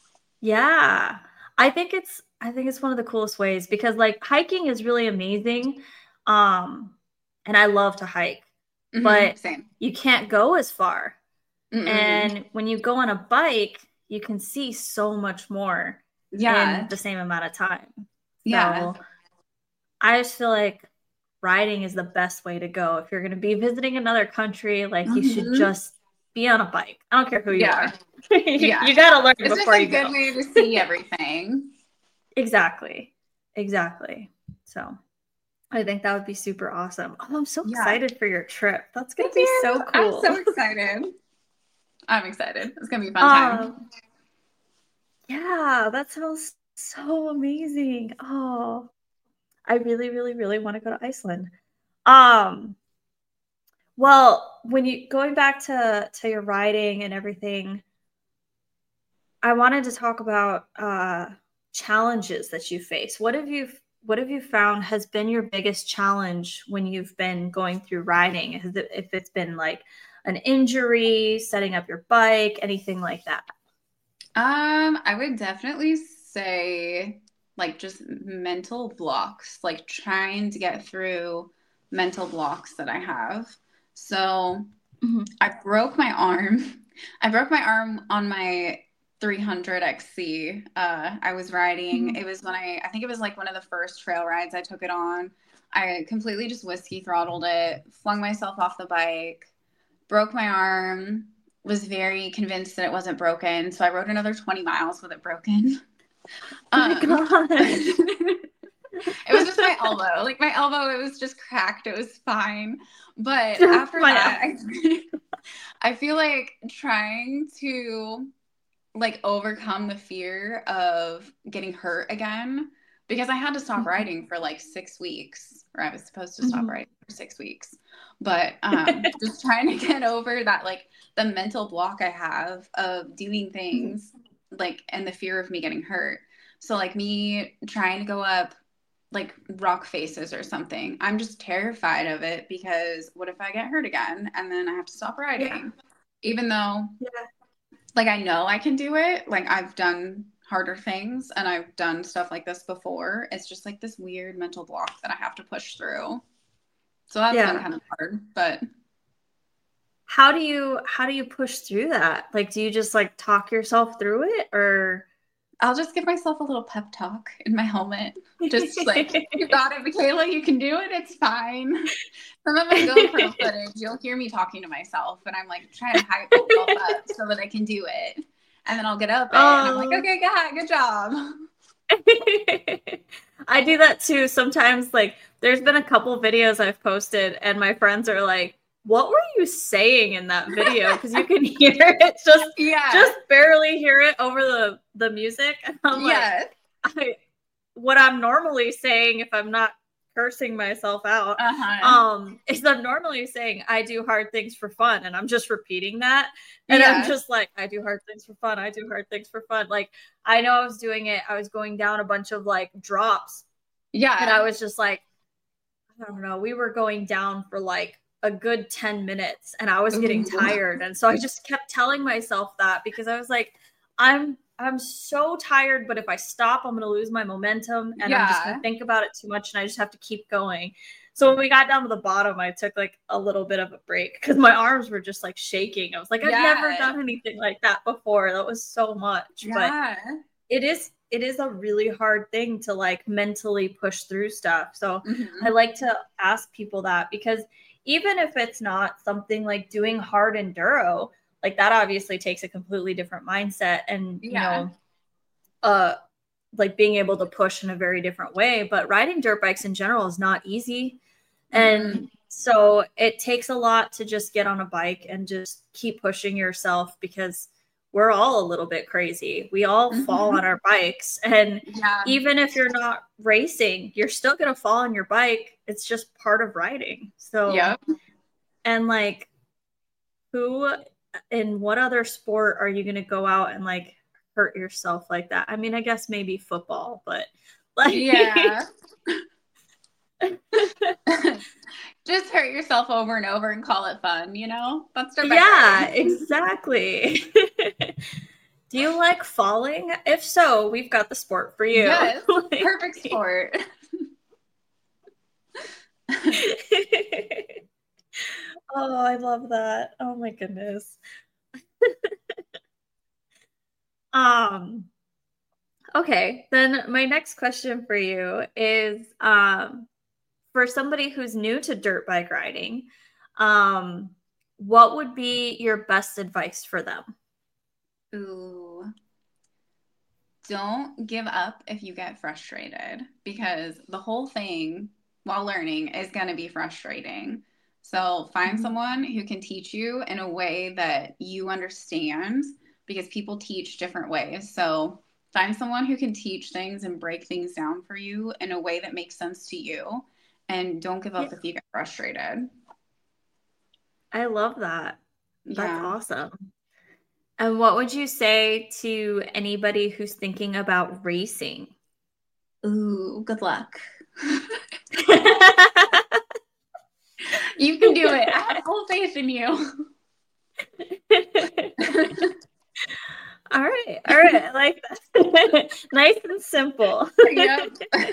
Yeah. I think it's one of the coolest ways because like hiking is really amazing. Um and I love to hike, but Same. you can't go as far. Mm-mm. And when you go on a bike, you can see so much more in Yeah. the same amount of time. Yeah. So I just feel like riding is the best way to go. If you're going to be visiting another country, like you should hmm just be on a bike. I don't care who you Yeah. are. you, Yeah. you got to learn It's just before a you good go. way to see everything. Exactly. Exactly. So I think that would be super awesome. Oh, I'm so Yeah. excited for your trip. That's going Me to be too. so I'm cool. so excited. I'm excited. It's gonna be a fun time. um, yeah, that sounds so amazing. Oh, I really, really, really want to go to Iceland. Um, well, when you going back to your writing and everything, I wanted to talk about challenges that you face. What have you found has been your biggest challenge when you've been going through riding? If it's been like an injury, setting up your bike, anything like that? I would definitely say like just mental blocks, like trying to get through mental blocks that I have. So Mhm. I broke my arm. I broke my arm on my 300 XC. I was riding. Mhm. It was when I think it was like one of the first trail rides I took it on. I completely just whiskey throttled it, flung myself off the bike, broke my arm, was very convinced that it wasn't broken. So I rode another 20 miles with it broken. Oh my Um, gosh. it was just my elbow. Like my elbow, it was just cracked. It was fine. But Just after my that, I feel like trying to like overcome the fear of getting hurt again because I had to stop Mhm. riding for like 6 weeks, or I was supposed to stop Mhm. riding for 6 weeks. But just trying to get over that, like the mental block I have of doing Mhm. things like and the fear of me getting hurt. So like me trying to go up like rock faces or something. I'm just terrified of it because what if I get hurt again and then I have to stop Yeah. riding? Even though Yeah. like I know I can do it. Like I've done harder things and I've done stuff like this before. It's just like this weird mental block that I have to push through. So that's been Yeah. kind of hard, but How do you push through that? Like, do you just like talk yourself through it, or I'll just give myself a little pep talk in my helmet. Just like, you got it, Michaela, you can do it, it's fine. Some of my GoPro footage, you'll hear me talking to myself, and I'm like trying to hype myself up so that I can do it. And then I'll get up it, and I'm like, Oh. okay, good job. I do that too sometimes. Like, there's been a couple videos I've posted, and my friends are like, "What were you saying in that video?" Because you can hear it, Yeah, just barely hear it over the music, and I'm like, yes. I what I'm normally saying if I'm not cursing myself out, Uh-huh. is I'm normally saying I do hard things for fun, and I'm just repeating that, and I'm Yeah. just like, I do hard things for fun. I do hard things for fun. Like, I know I was doing it. I was going down a bunch of like drops, and Yeah. I was just like, I don't know. We were going down for like a good 10 minutes, and I was getting Ooh. tired. And so I just kept telling myself that because I was like, I'm so tired, but if I stop, I'm going to lose my momentum and I'm just going to Yeah. think about it too much and I just have to keep going. So when we got down to the bottom, I took like a little bit of a break because my arms were just like shaking. I was like, I've never Yeah. done anything like that before. That was so much. But Yeah. it is a really hard thing to like mentally push through stuff. So I hmm like to ask people that because even if it's not something like doing hard enduro, like that obviously takes a completely different mindset and Yeah. uh like being able to push in a very different way. But riding dirt bikes in general is not easy. And Mm-mm. So it takes a lot to just get on a bike and just keep pushing yourself because we're all a little bit crazy. We all fall on our bikes. And Yeah. even if you're not racing, you're still going to fall on your bike. It's just part of riding. So, Yep. and like, who in what other sport are you going to go out and like hurt yourself like that? I mean, I guess maybe football, but like, Yeah. Just hurt yourself over and over and call it fun, you know? That's the yeah, exactly. Do you like falling? If so, we've got the sport for you. Yes, perfect sport. Oh, I love that. Oh my goodness. Okay, then my next question for you is for somebody who's new to dirt bike riding, what would be your best advice for them? Ooh. Don't give up if you get frustrated because the whole thing while learning is going to be frustrating. So find someone who can teach you in a way that you understand because people teach different ways. So find someone who can teach things and break things down for you in a way that makes sense to you. And don't give up Yeah, if you get frustrated. I love that. That's Yeah. awesome. And what would you say to anybody who's thinking about racing? Ooh, good luck. You can do it. I have full faith in you. All right. I like that. Nice and simple. Yep.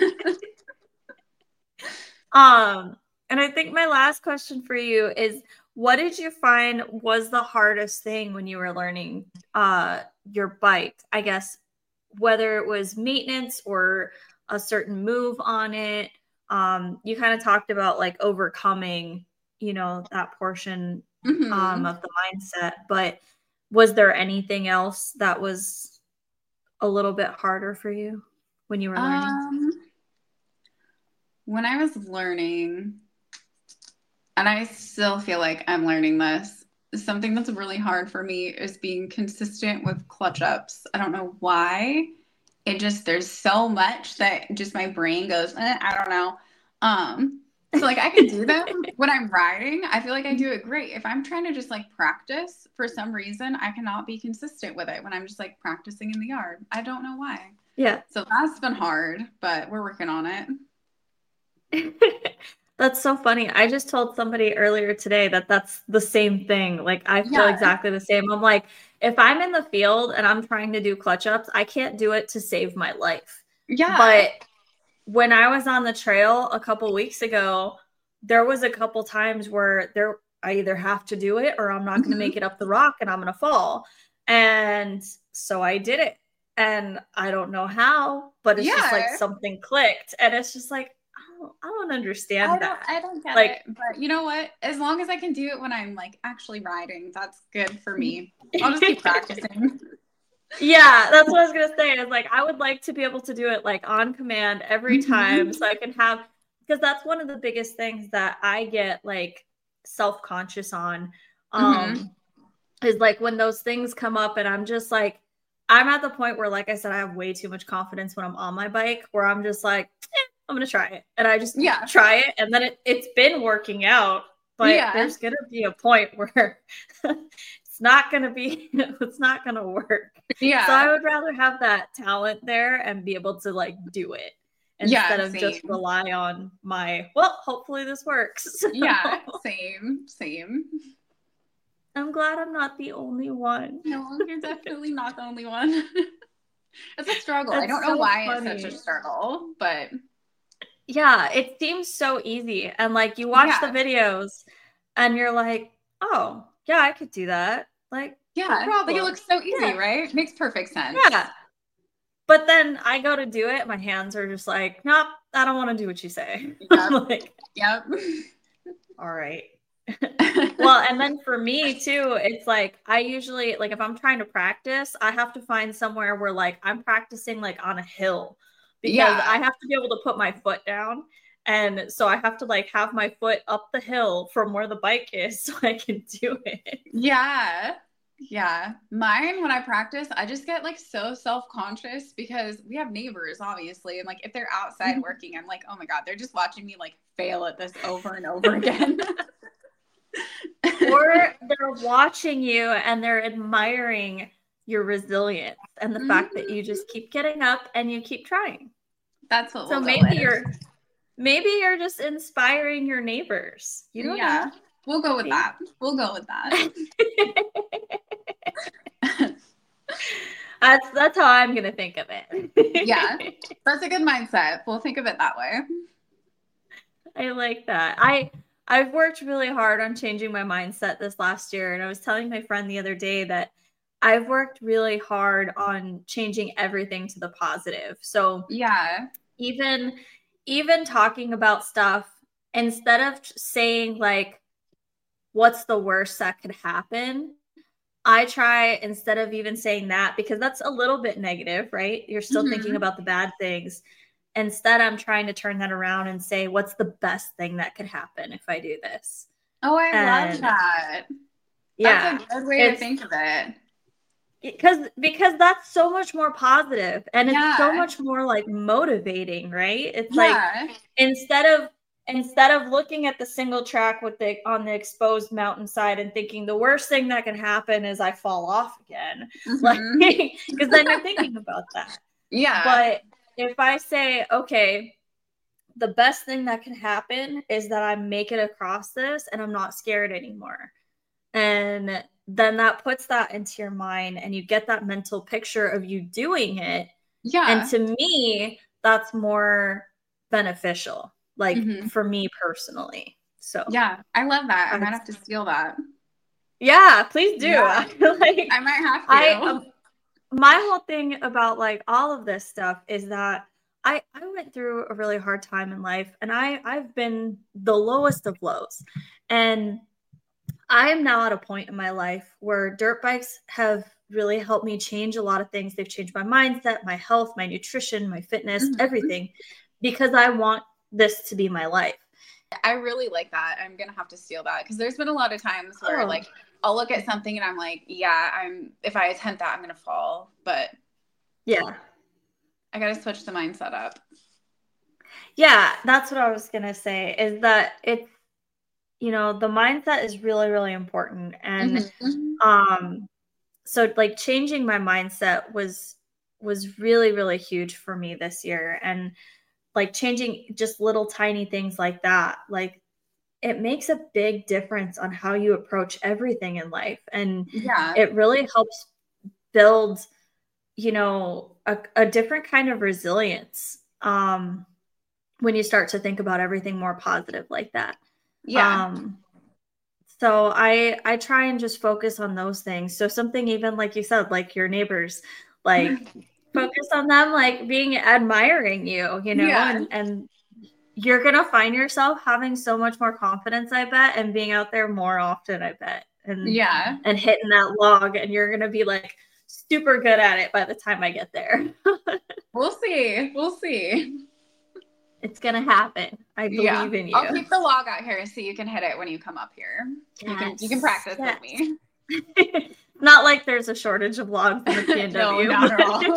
And I think my last question for you is what did you find was the hardest thing when you were learning your bike? I guess whether it was maintenance or a certain move on it. You kind of talked about like overcoming, that portion Mm-hmm. of the mindset, but was there anything else that was a little bit harder for you when you were learning? Um, when I was learning, and I still feel like I'm learning this, something that's really hard for me is being consistent with clutch ups. I don't know why. There's so much that just my brain goes, I don't know. So like I can do them when I'm riding. I feel like I do it great. If I'm trying to just like practice for some reason, I cannot be consistent with it when I'm just like practicing in the yard. I don't know why. Yeah. So that's been hard, but we're working on it. That's so funny. I just told somebody earlier today that that's the same thing. Like, I feel Yeah. exactly the same. I'm like, if I'm in the field and I'm trying to do clutch ups, I can't do it to save my life. Yeah. But when I was on the trail a couple weeks ago, there was a couple times where I either have to do it or I'm not going to Mhm. make it up the rock and I'm going to fall. And so I did it. And I don't know how, but it's just like Yeah. something clicked. And it's just like, I don't understand that. I don't get Like, it. But you know what? As long as I can do it when I'm like actually riding, that's good for me. I'll just keep practicing. yeah, that's what I was gonna say. Is like I would like to be able to do it like on command every time, Mhm. so I can have because that's one of the biggest things that I get like self-conscious on. Mhm. Is like when those things come up and I'm just like I'm at the point where, like I said, I have way too much confidence when I'm on my bike, where I'm just like, I'm gonna try it. And I just Yeah. try it, and then it's been working out, but Yeah. there's gonna be a point where it's not gonna work. So I Yeah. would rather have that talent there and be able to like do it instead Yeah. of just Same. rely on well, hopefully this works. So Yeah. Same. Same. I'm glad I'm not the only one. No, you're definitely not the only one. It's a struggle. I don't That's know so why it's such a funny. struggle, but Yeah, it seems so easy. And like you watch the yeah. videos and you're like, oh, yeah, I could do that. Like, no Yeah. Like it problem. looks so easy, Yeah, right? Makes perfect sense. yeah. But then I go to do it, my hands are just like, nope, I don't want to do what you say. I'm Yep. like, Yep. all right. Well, and then for me too, it's like I usually like if I'm trying to practice, I have to find somewhere where like I'm practicing like on a hill because I Yeah. have to be able to put my foot down. And so I have to like have my foot up the hill from where the bike is so I can do it. Yeah. Yeah. Mine, when I practice, I just get like so self-conscious because we have neighbors, obviously. And like if they're outside working, I'm like, oh my God, they're just watching me like fail at this over and over again. Or they're watching you and they're admiring your resilience and the fact that you just keep getting up and you keep trying. That's what So we'll go with. maybe you're just inspiring your neighbors. You don't know. We'll go with that. We'll go with that. That's how I'm gonna think of it. Yeah, that's a good mindset. We'll think of it that way. I like that. I've worked really hard on changing my mindset this last year, and I was telling my friend the other day that I've worked really hard on changing everything to the positive. So yeah, even talking about stuff, instead of saying like what's the worst that could happen, I try, instead of even saying that, because that's a little bit negative, right? You're still thinking about the bad things. Instead, I'm trying to turn that around and say, what's the best thing that could happen if I do this? Oh, I love that. Yeah. That's a good way to think of it. Because that's so much more positive and it's so much more like motivating, right? It's like instead of looking at the single track on the exposed mountainside and thinking the worst thing that can happen is I fall off again, like, because then you're thinking about that. Yeah. But if I say, okay, the best thing that can happen is that I make it across this and I'm not scared anymore. And then that puts that into your mind and you get that mental picture of you doing it. Yeah. And to me, that's more beneficial, like for me personally. So yeah, I love that. I might have to steal that. Yeah, please do. Yeah. Like, I might have to. My whole thing about like all of this stuff is that I went through a really hard time in life and I've been the lowest of lows. And I am now at a point in my life where dirt bikes have really helped me change a lot of things. They've changed my mindset, my health, my nutrition, my fitness, everything, because I want this to be my life. I really like that. I'm going to have to steal that because there's been a lot of times where like I'll look at something and I'm like, yeah, if I attempt that, I'm going to fall. But yeah, I got to switch the mindset up. Yeah, that's what I was going to say is that it's, the mindset is really, really important. And, so like changing my mindset was really, really huge for me this year. And like changing just little tiny things like that, like it makes a big difference on how you approach everything in life. And it really helps build, a different kind of resilience when you start to think about everything more positive like that. Yeah. So I try and just focus on those things. So something even like you said, like your neighbors, like focus on them, like being admiring you, and you're going to find yourself having so much more confidence, I bet, and being out there more often, I bet. And hitting that log, and you're going to be like super good at it by the time I get there. We'll see. We'll see. It's going to happen. I believe in you. I'll keep the log out here so you can hit it when you come up here. Yes. You can practice with me. Not like there's a shortage of logs in the PNW. No, not at all.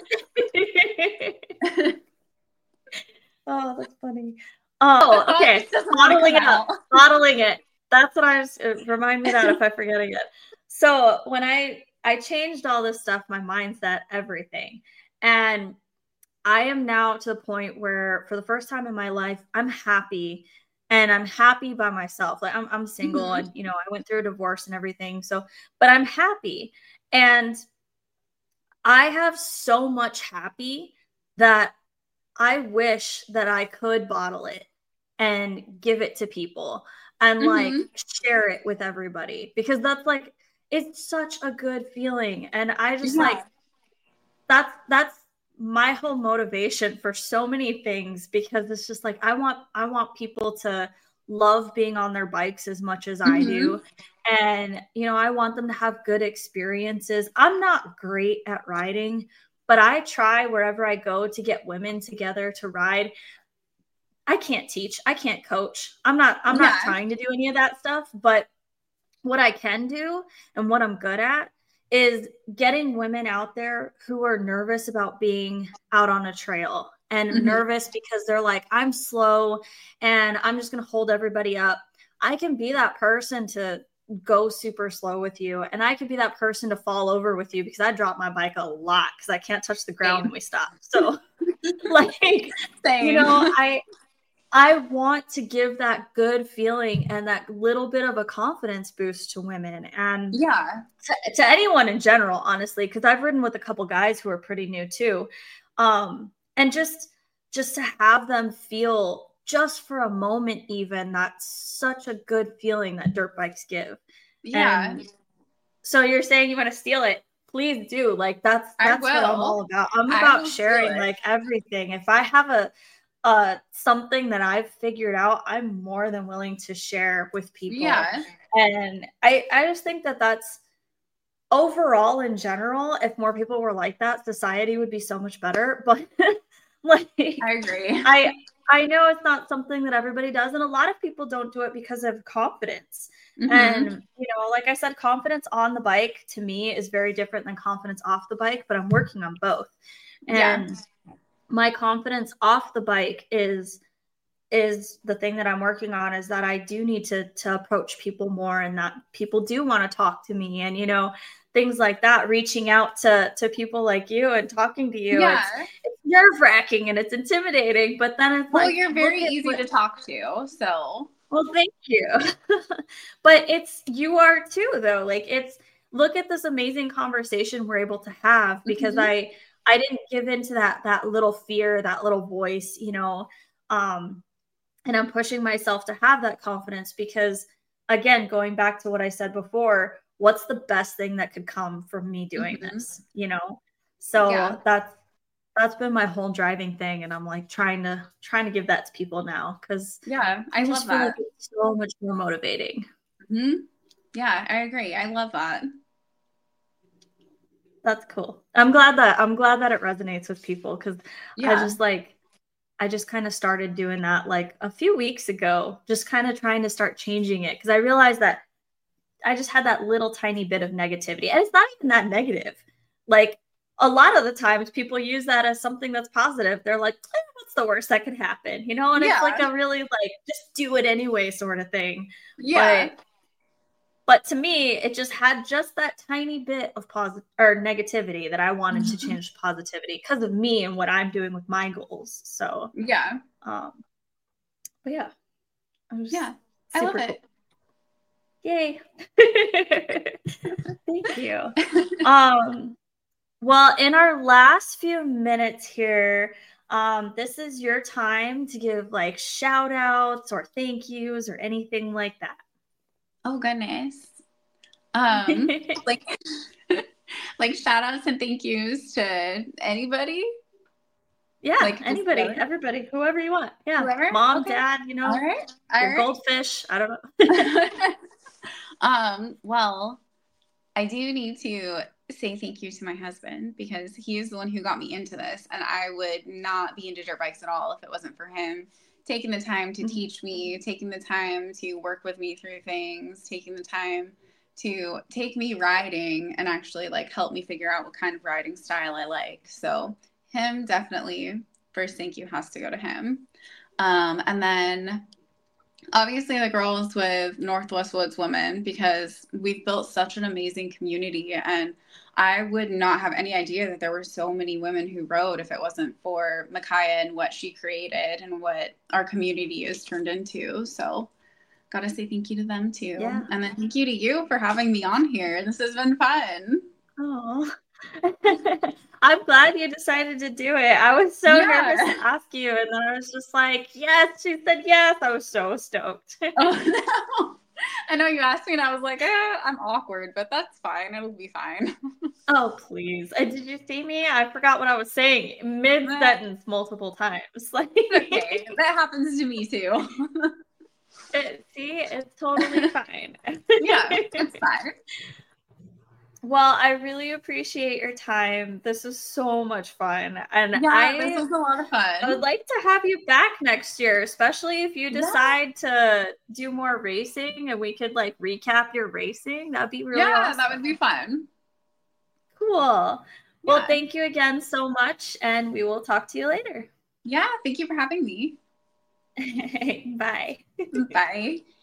Oh, that's funny. Oh, okay. Modeling it. That's what I was, remind me that if I forget again. So when I changed all this stuff, my mindset, everything. And I am now to the point where for the first time in my life, I'm happy and I'm happy by myself. Like I'm single and, I went through a divorce and everything. So, but I'm happy. And I have so much happy that I wish that I could bottle it and give it to people and like share it with everybody because that's like, it's such a good feeling. And I just like, that's my whole motivation for so many things because it's just like, I want people to love being on their bikes as much as I do. And, I want them to have good experiences. I'm not great at riding, but I try wherever I go to get women together to ride. I can't teach, I can't coach. I'm not trying to do any of that stuff, but what I can do and what I'm good at is getting women out there who are nervous about being out on a trail and nervous because they're like, I'm slow and I'm just going to hold everybody up. I can be that person to go super slow with you. And I can be that person to fall over with you because I drop my bike a lot because I can't touch the ground when we stop. So like, Same. I want to give that good feeling and that little bit of a confidence boost to women and to anyone in general, honestly, because I've ridden with a couple guys who are pretty new too. And just to have them feel just for a moment, even, that's such a good feeling that dirt bikes give. Yeah. And so you're saying you want to steal it? Please do. Like that's what I'm all about. I'm about sharing like everything. If I have something that I've figured out, I'm more than willing to share with people. Yeah. And I just think that that's overall in general, if more people were like that, society would be so much better. But like, I agree. I know it's not something that everybody does. And a lot of people don't do it because of confidence. And, like I said, confidence on the bike to me is very different than confidence off the bike, but I'm working on both. And my confidence off the bike is the thing that I'm working on, is that I do need to approach people more and that people do want to talk to me and, things like that, reaching out to people like you and talking to you. Yeah. It's nerve-wracking and it's intimidating, but then it's well, you're very easy to talk to. So, well, thank you. But you are too, though. Like look at this amazing conversation we're able to have because I didn't give into that little fear, that little voice, and I'm pushing myself to have that confidence because, again, going back to what I said before, what's the best thing that could come from me doing this, So that's been my whole driving thing. And I'm like trying to give that to people now because I just feel like it's so much more motivating. Yeah, I agree. I love that. That's cool. I'm glad that it resonates with people because I just kind of started doing that like a few weeks ago, just kind of trying to start changing it because I realized that I just had that little tiny bit of negativity. And it's not even that negative. Like a lot of the times people use that as something that's positive. They're like, what's the worst that could happen? And it's like a really like just do it anyway sort of thing. Yeah. But to me, it just had just that tiny bit of positive or negativity that I wanted to change to positivity because of me and what I'm doing with my goals. So but yeah, I love it. Yay! Thank you. Well, in our last few minutes here, this is your time to give like shout outs or thank yous or anything like that. Oh goodness. Like shout outs and thank yous to anybody. Yeah, like anybody, everybody, whoever you want. Yeah, whoever? Mom, dad, All right. Goldfish. I don't know. Well, I do need to say thank you to my husband because he is the one who got me into this, and I would not be into dirt bikes at all if it wasn't for him taking the time to teach me, taking the time to work with me through things, taking the time to take me riding and actually like help me figure out what kind of riding style I like. So him, definitely first thank you has to go to him. And then obviously the girls with Northwest Woods Women, because we've built such an amazing community, and I would not have any idea that there were so many women who rode if it wasn't for Micaiah and what she created and what our community has turned into. So gotta say thank you to them too. Yeah. And then thank you to you for having me on here. This has been fun. Oh, I'm glad you decided to do it. I was so nervous to ask you, and then I was just like, yes, she said yes. I was so stoked. Oh, no. I know you asked me, and I was like, I'm awkward, but that's fine. It'll be fine. Oh, please. Did you see me? I forgot what I was saying mid-sentence multiple times. Like, okay, that happens to me too. See, it's totally fine. Yeah, it's fine. Well, I really appreciate your time. This was so much fun. And Yeah, this was a lot of I would fun. like to have you back next year, especially if you Yeah, decide to do more racing and we could like recap your racing. That'd be really yeah, that awesome. would be fun. Cool. Well, Yeah. thank you again so much, and we will talk to you later. Yeah, thank you for having me. Bye. Bye.